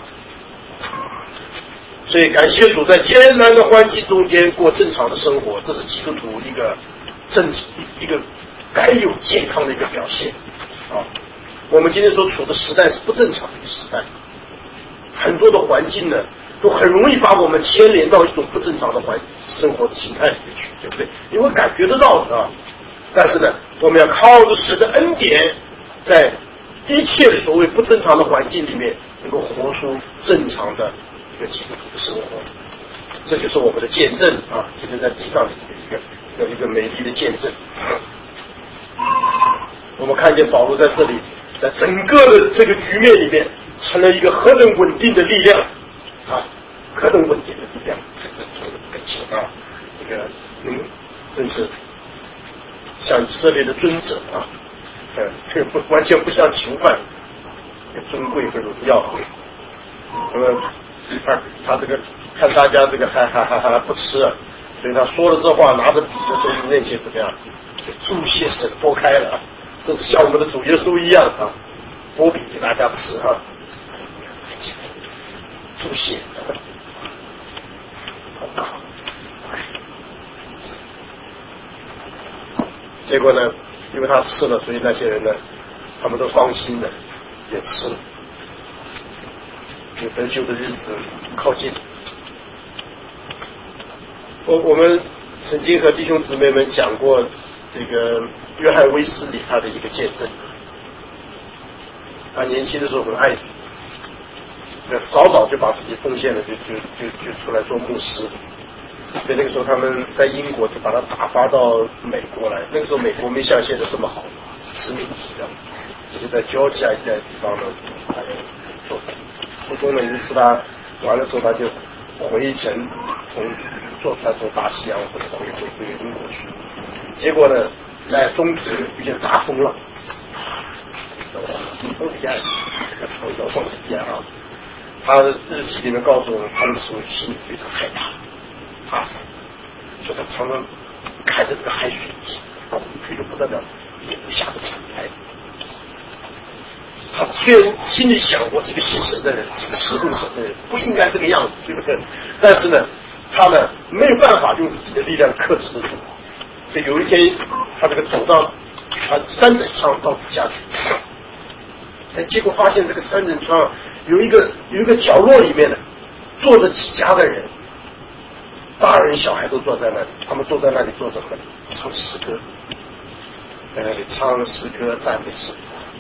所以感谢主，在艰难的环境中间过正常的生活，这是基督徒一个正一个该有健康的一个表现啊。我们今天所处的时代是不正常的一个时代，很多的环境呢都很容易把我们牵连到一种不正常的环生活的形态里面去，对不对？你会感觉得到的啊。但是呢，我们要靠着神的恩典，在一切所谓不正常的环境里面，能够活出正常的一个基督徒的生活，这就是我们的见证啊！今天在地上的一个有一个美丽的见证。我们看见保罗在这里，在整个的这个局面里面，成了一个何等稳定的力量啊！何等稳定的力量，在这中跟前啊！这个嗯，真是像以色列的尊者啊，呃，这个不完全不像囚犯，尊贵和荣耀。那么他他这个看大家这个还还还还不吃啊，所以他说了这话，拿着笔在众人面前怎么样，就注谢神拨开了啊，这是像我们的主耶稣一样啊，拨笔给大家吃啊，注谢，好大。结果呢，因为他吃了，所以那些人呢，他们都放心的也吃了。得救的日子靠近。我我们曾经和弟兄姊妹们讲过这个约翰威斯理他的一个见证。 他年轻的时候很爱主，早早就把自己奉献了，就就就就出来做牧师。所以那个时候他们在英国就把他打发到美国来。那个时候美国没像现在这么好，殖民地这样，就是在交际啊一带地方呢，他做初中呢，一次他完了之后他就回程，从坐船从大西洋回回回回英国去。结果呢，在中途遇见大风浪，风风厉害，这个风摇风很厉害啊。他的日记里面告诉我们，他那时候心里非常害怕。怕死，所以他常常看着这个海水，恐惧的不得了，眼下的敞开。他虽然心里想，我是个信神的人，是个侍奉神的人，不应该这个样子，对不对？但是呢，他呢没有办法用自己的力量克制得住。所以有一天，他这个走到啊三人窗到底下去，哎，结果发现这个三人窗有一个有一个角落里面呢，坐着几家的人。大人小孩都坐在那里，他们坐在那里做什么？唱诗歌，在那里唱诗歌赞美神，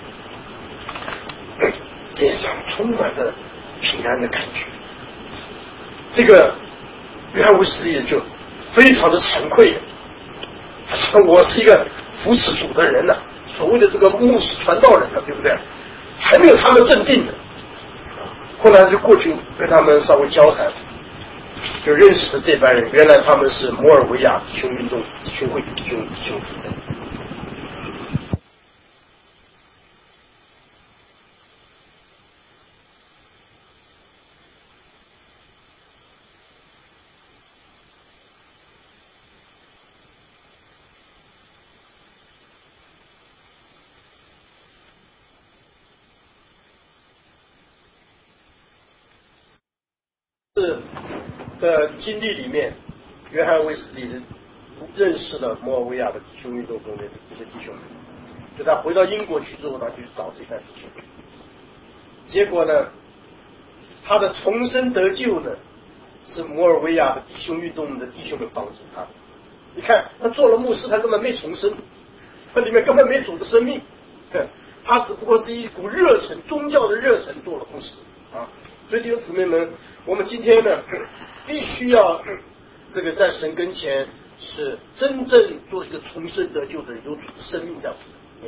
脸上充满了平安的感觉。这个约翰卫斯理就非常的惭愧，他说我是一个服侍主的人呢、啊，所谓的这个牧师传道人呢、啊，对不对？还没有他们镇定呢。后来就过去跟他们稍微交谈。就认识的这班人，原来他们是摩尔维亚弟兄运动弟兄会弟兄弟兄姊妹。是的经历里面，约翰卫斯理认识了摩尔维亚的弟兄运动中的这些弟兄们。就他回到英国去之后，他就去找这班弟兄。结果呢，他的重生得救呢，是摩尔维亚的弟兄运动的弟兄们帮助他。你看，他做了牧师，他根本没重生，他里面根本没主的生命，他只不过是一股热忱，宗教的热忱做了牧师啊。所以弟兄姊妹们，我们今天呢，必须要这个在神跟前是真正做一个重生得救的人，有主的生命在我们里面。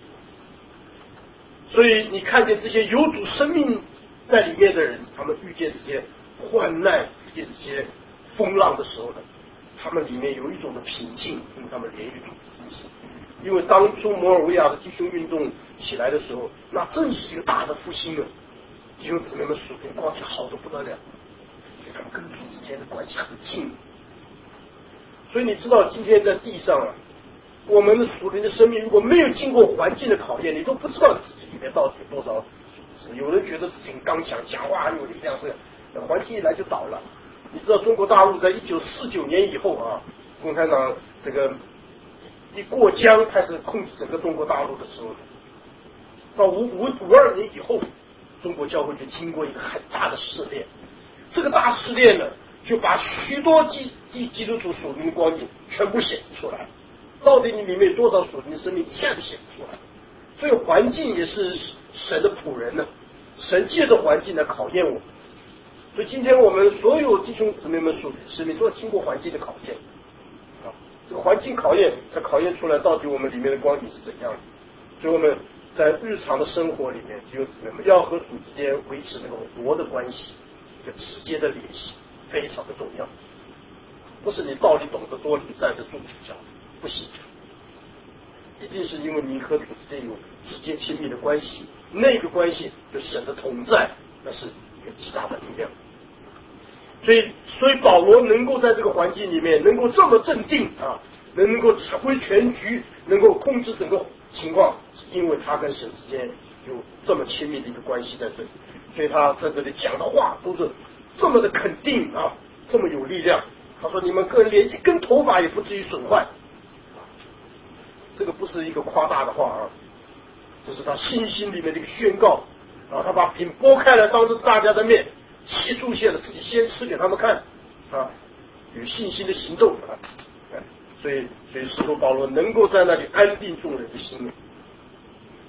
所以你看见这些有主生命在里面的人，他们遇见这些患难、遇见这些风浪的时候呢，他们里面有一种的平静，因为他们连于主自己。因为当初摩尔维亚的弟兄运动起来的时候，那正是一个大的复兴了。弟兄姊妹们属灵光景好得不得了，所以他们跟主之间的关系很近。所以你知道今天在地上啊，我们的属灵的生命如果没有经过环境的考验，你都不知道自己里面到底有多少。有人觉得自己很刚强，讲话很有力量，这环境一来就倒了。你知道中国大陆在一九四九年以后啊，共产党这个一过江开始控制整个中国大陆的时候，到五五五二年以后，中国教会就经过一个很大的试炼。这个大试炼呢，就把许多基基基督徒属灵的光景全部显示出来。到底你里面多少属灵的生命一下就显示出来。所以环境也是神的仆人呢，神借着环境来考验我们。所以今天我们所有弟兄姊妹们属灵的生命都要经过环境的考验啊，这个环境考验才考验出来到底我们里面的光景是怎样的。所以我们在日常的生活里面，弟兄姊妹们要和主之间维持那种活的关系，一个直接的联系，非常的重要。不是你道理懂得多，你站得住脚，不行。一定是因为你和主之间有直接亲密的关系，那个关系就神的同在，那是一个极大的力量。所以，所以保罗能够在这个环境里面能够这么镇定啊，能够指挥全局，能够控制整个情况，是因为他跟神之间有这么亲密的一个关系在这里。所以他在这里讲的话都是这么的肯定啊，这么有力量。他说：“你们个人连一根头发也不至于损坏。”这个不是一个夸大的话啊，这是他信心里面的一个宣告。然后他把饼拨开了，当着大家的面切出馅了，自己先吃给他们看啊，有信心的行动啊。所以，所以使徒保罗能够在那里安定众人的心。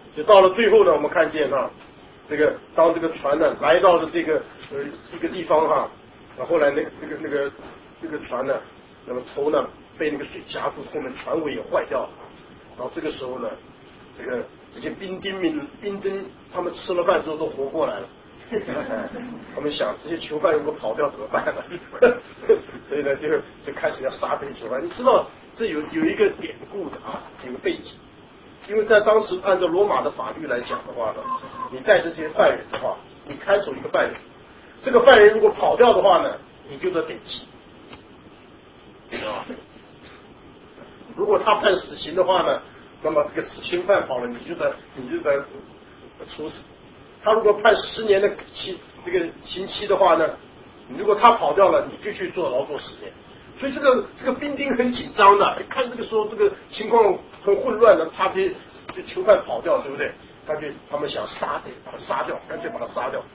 就到了最后呢，我们看见啊，这个当这个船呢来到了这个呃一个地方哈，啊，后来那个那个那个这个船呢，那么头呢被那个水夹住，后面船尾也坏掉了。然后这个时候呢，这个这些兵丁们兵丁他们吃了饭之后都活过来了。他们想这些囚犯如果跑掉怎么办呢？所以呢就就开始要杀这些囚犯。你知道这有有一个典故的啊，有个背景。因为在当时按照罗马的法律来讲的话呢，你带着这些犯人的话，你看守一个犯人，这个犯人如果跑掉的话呢，你就得点击，啊，如果他判死刑的话呢，那么这个死刑犯跑了，你就得你就得处死。他如果判十年的期这个刑期的话呢，如果他跑掉了，你就去坐牢做十年。所以这个这个兵丁很紧张的，看这个时候这个情况很混乱的，他这这囚犯跑掉，对不对？他就他们想杀掉，把他杀掉，干脆把他杀掉。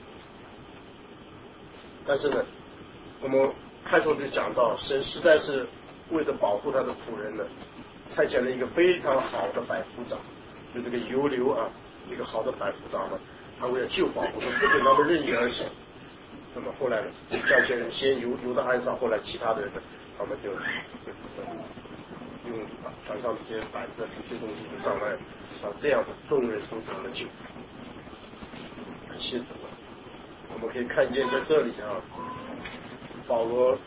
但是呢，我们开头就讲到，神实在是为了保护他的仆人呢，差遣了一个非常好的百夫长，就这个犹流啊，这个好的百夫长呢，他为了救保护他，不给他们任意而行。那么后来呢，这些人先游游到岸上，后来其他的人呢，他们就就用船上这些板子、这些东西就上来，啊，这样的众人都得了救。感谢主啊！我们可以看见在这里啊，保罗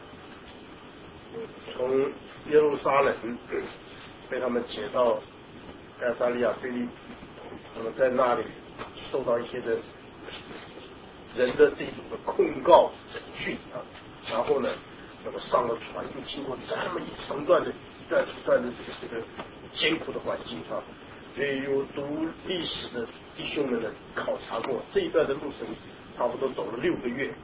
从耶路撒冷被他们解到该撒利亚腓利，那么在那里受到一些的人的这种的控告、审讯啊，然后呢，那么上了船，又经过这么一长段的、一段一段的这个这个艰苦的环境啊，所以有读历史的弟兄们呢考察过这一段的路程，差不多走了六个月，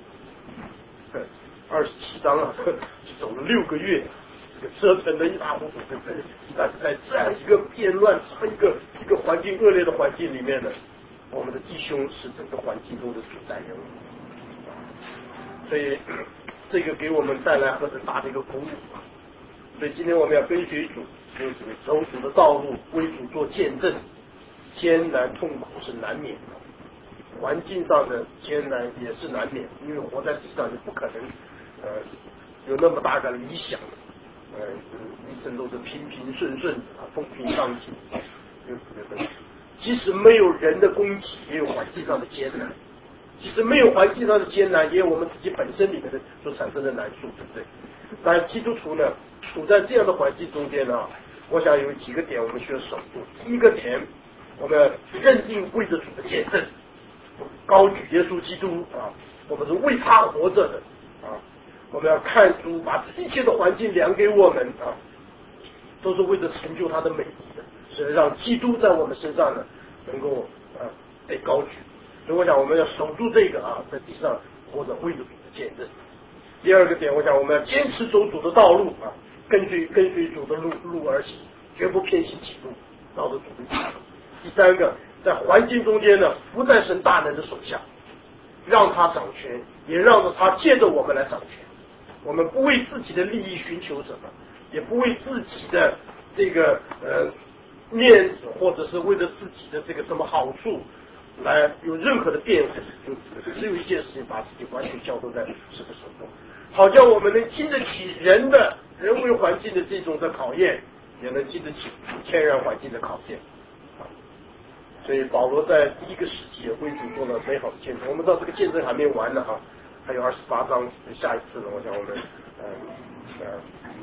二十七章啊，就走了六个月，这个折腾的一塌糊涂，对不对？但是在这样一个变乱、这么一个一个环境恶劣的环境里面呢，我们的弟兄是整个环境中的主宰人物，所以这个给我们带来何等大的一个鼓舞啊！所以今天我们要跟随主，就是走主的道路，为主做见证，艰难痛苦是难免的，环境上的艰难也是难免，因为活在地上就不可能呃有那么大的理想，呃一生都是平平顺顺啊，风平浪静，就是这个。即使没有人的供给，也有环境上的艰难；即使没有环境上的艰难，也有我们自己本身里面的所产生的难处，对不对？但基督徒呢，处在这样的环境中间呢，我想有几个点我们需要守住。第一个点，我们认定为着主的见证，高举耶稣基督啊，我们是为他活着的啊，我们要看主把这一切的环境量给我们啊，都是为了成就他的美意的。是让基督在我们身上呢，能够啊被高举。所以我想我们要守住这个啊，在地上活着为主的见证。第二个点，我想我们要坚持走主的道路啊，跟随跟随主的路路而行，绝不偏行己路，照着主的意。第三个，在环境中间呢，伏在神大能的手下，让他掌权，也让着他借着我们来掌权。我们不为自己的利益寻求什么，也不为自己的这个呃。面子，或者是为了自己的这个什么好处来有任何的辩护，就只有一件事情，把自己完全交托在神的手中，好叫我们能经得起人的人为环境的这种的考验，也能经得起天然环境的考验。所以保罗在第一个时期为主做了美好的见证。我们知道这个见证还没完呢啊，还有二十八章，下一次呢，我想我们呃呃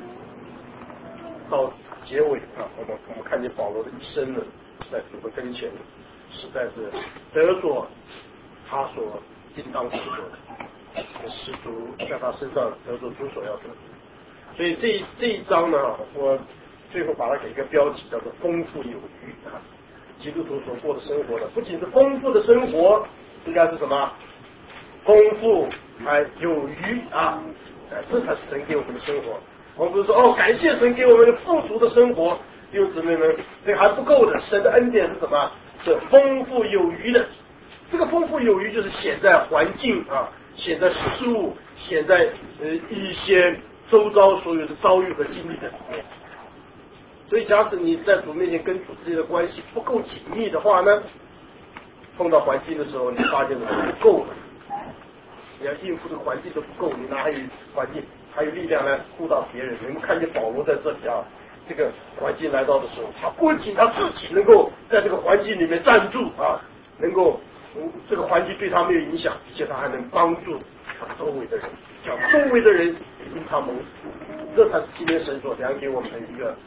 到结尾啊，我们我们看见保罗的一生呢，在主的跟前，实在是得着他所应当得着的，使主在他身上得着主所要得的。所以这这一章呢，我最后把它给一个标题，叫做“丰富有余”啊。基督徒所过的生活呢，不仅是丰富的生活，应该是什么？丰富还有余啊！这才是神给我们的生活。我们不是说哦，感谢神给我们的富足的生活，弟兄姊妹们，这还不够的。神的恩典是什么？是丰富有余的。这个丰富有余就是显在环境啊，显在事物，显在呃一些周遭所有的遭遇和经历的里面。 所以，假使你在主面前跟主之间的关系不够紧密的话呢，碰到环境的时候，你发现了不够了，你要应付的环境都不够，你哪还有环境还有力量来顾到别人？你们看见保罗在这里啊，这个环境来到的时候，他不仅他自己能够在这个环境里面站住啊，能够、嗯、这个环境对他没有影响，而且他还能帮助周围的人，叫周围的人因他蒙福，这才是今天神所量给我们的一个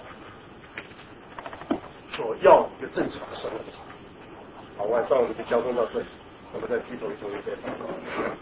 所要一个正常的生活。好，晚上我们就交通到这里，我们再低头做一遍祷告。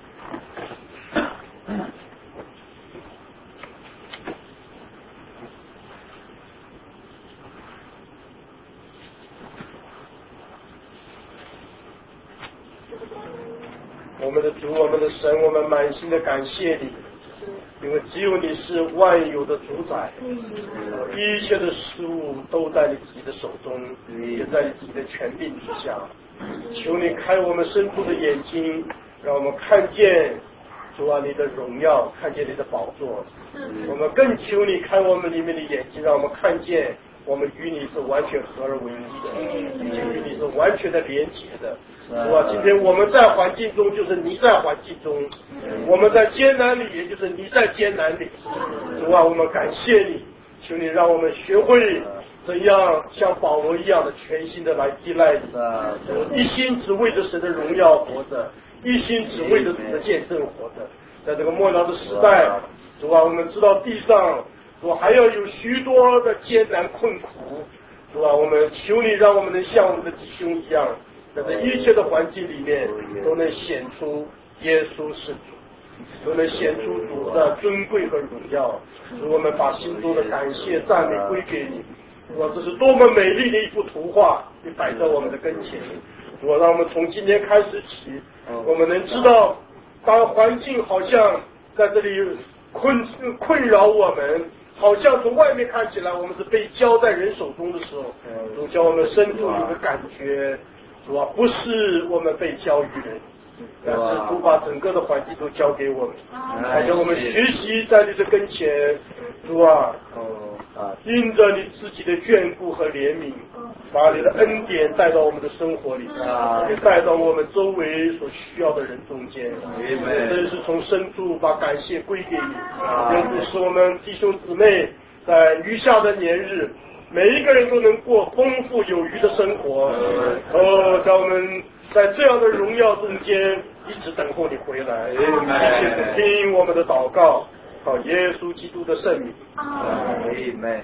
我们的主，我们的神，我们满心的感谢你，因为只有你是万有的主宰，一切的事物都在你自己的手中，也在你自己的权柄之下。求你开我们深处的眼睛，让我们看见主啊你的荣耀，看见你的宝座。我们更求你开我们里面的眼睛，让我们看见我们与你是完全合而为一的，并且与你是完全的连结的。主啊，今天我们在环境中，就是你在环境中；我们在艰难里，也就是你在艰难里。主啊，我们感谢你，求你让我们学会怎样像保罗一样的全心的来依赖你，一心只为着神的荣耀活着，一心只为着主的见证活着。在这个末了的时代，主啊，我们知道地上主还要有许多的艰难困苦，主啊，我们求你让我们能像我们的弟兄一样，在这一切的环境里面都能显出耶稣是主，都能显出主的尊贵和荣耀，使我们把心中的感谢赞美归给你。主啊，这是多么美丽的一幅图画，就摆在我们的跟前。主啊，让我们从今天开始起，我们能知道，当环境好像在这里困困扰我们，好像从外面看起来我们是被交在人手中的时候，主叫我们深处有个感觉，主啊，不是我们被交于人，但是主把整个的环境都交给我们，好像我们学习在你的跟前，主啊，因着你自己的眷顾和怜悯，把你的恩典带到我们的生活里，也带到我们周围所需要的人中间。真是从深处把感谢归给你，愿主使我们弟兄姊妹在余下的年日，每一个人都能过丰富有余的生活。哦，在我们在这样的荣耀中间，一直等候你回来。谢谢听我们的祷告，靠耶稣基督的圣名。 阿门。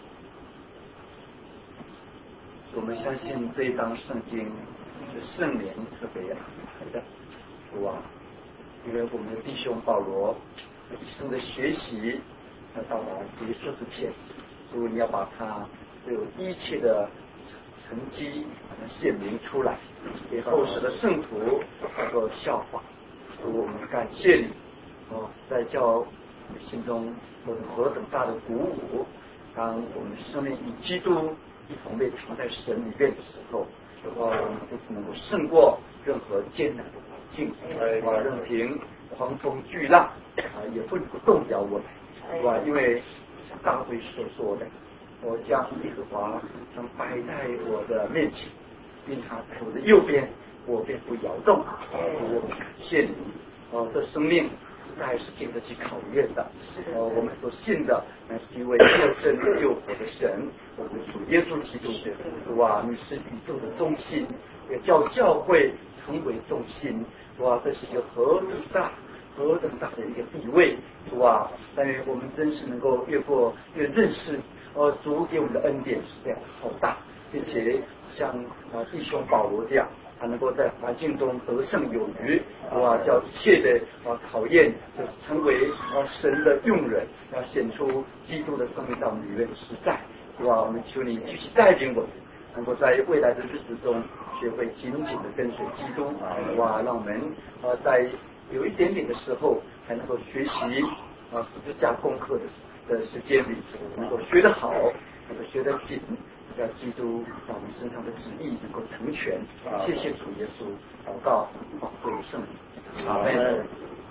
我们相信这一章圣经是圣灵特别安排的，主啊，因为我们的弟兄保罗一生的学习，要到达结束之前，主你要把他有一切的成绩显明出来，给后世的圣徒能够效法。主，我们感谢你，哦，在叫心中有何等大的鼓舞。当我们生命与基督一同被藏在神里面的时候，我们就是能够胜过任何艰难的环境，啊，任凭狂风巨浪啊，也不能够动摇我们，是吧？因为像大卫所说的，我将耶和华将摆在我的面前，因他在我的右边，我便不摇动。我感谢你，哦，这生命实在是经得起考验的。呃，我们所信的乃是一位又真又活的神，我们主耶稣基督。主啊，你是宇宙的中心，也叫教会成为中心。主啊，这是一个何等大、何等大的一个地位。主啊，但愿我们真是能够越过越认识，呃，主给我们的恩典是这样好大，并且像啊弟兄保罗这样。他能够在环境中得胜有余，哇！叫一切的啊考验，就成为啊神的用人，要显出基督的生命在我们里面的实在，哇！我们求你继续带领我们，能够在未来的日子中学会紧紧的跟随基督，哇！让我们啊在有一点点的时候，还能够学习啊十字架功课的的时间里，能够学得好，能够学得紧。叫基督在我们身上的旨意能够成全，谢谢主耶稣，祷告宝贵圣灵，阿门。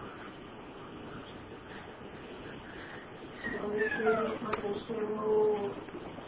我们是好的事物。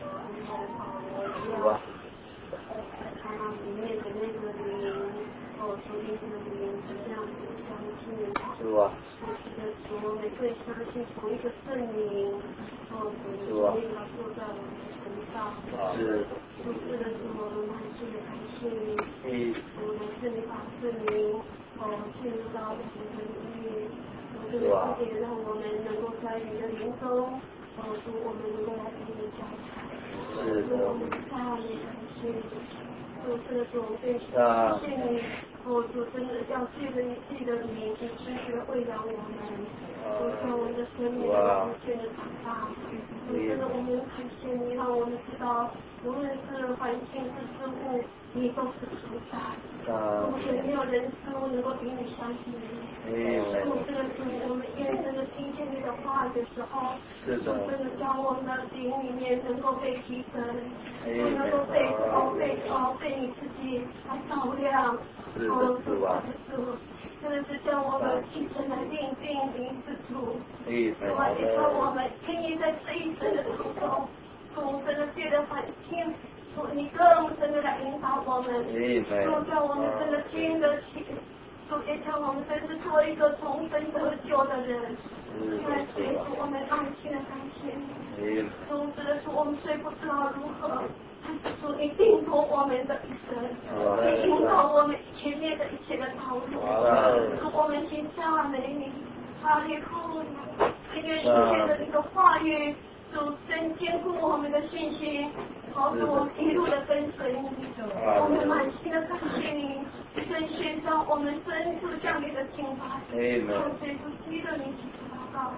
主啊， 看到里面的那个灵，哦，属灵的灵是这样子相信。 主啊， 是的，主，我们最相信同一个圣灵，哦，主，你要坐在我们的身上。 是。 主是的，主，我们满心的感谢你。 嗯。 主，乃是你把圣灵，哦，进入到我们的里面。主，这也让我们能够在你的灵中，哦，主，我们能够来给你交谈。 是的。 我们大力感谢你。主是的，主，我们谢谢你。哦，主真的要借着你自己的名，你持续的喂养我们，主让我们的生命逐渐的长大。主真的，我们感谢你，让我们知道，无论是环境是事物，你都是主宰。主也没有人事物能够比你相比你。主这个主，我们验证的听见你的话语的时候，主真的叫我们的灵里面能够被提升，不能够被哦被哦被你自己来照亮。哦，主啊，主，真的是叫我们一生来定定灵之主。主啊，也叫我们愿意在这一生的途中，主真的借着环境，主你更深的来引导我们，主叫我们真的经得起，主也叫我们真是做一个重生得救的人。来，耶稣，我们安心的感谢你。主真的是我们虽不知道如何。主，你定夺我们的一生，你引导我们前面的一切的道路。主，我们请赞美你，哈利路亚！今天借着你的话语，主真坚固我们的信心，好使我们一路的跟随你。我们满心的感谢你，真献上我们深处向你的敬拜。靠耶稣基督的名祈求祷告。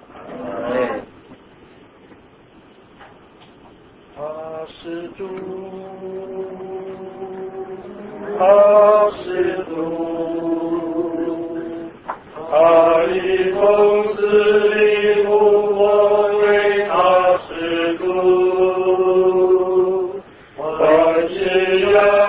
他是主，他是主，他以风之力护我，为他是主，我只要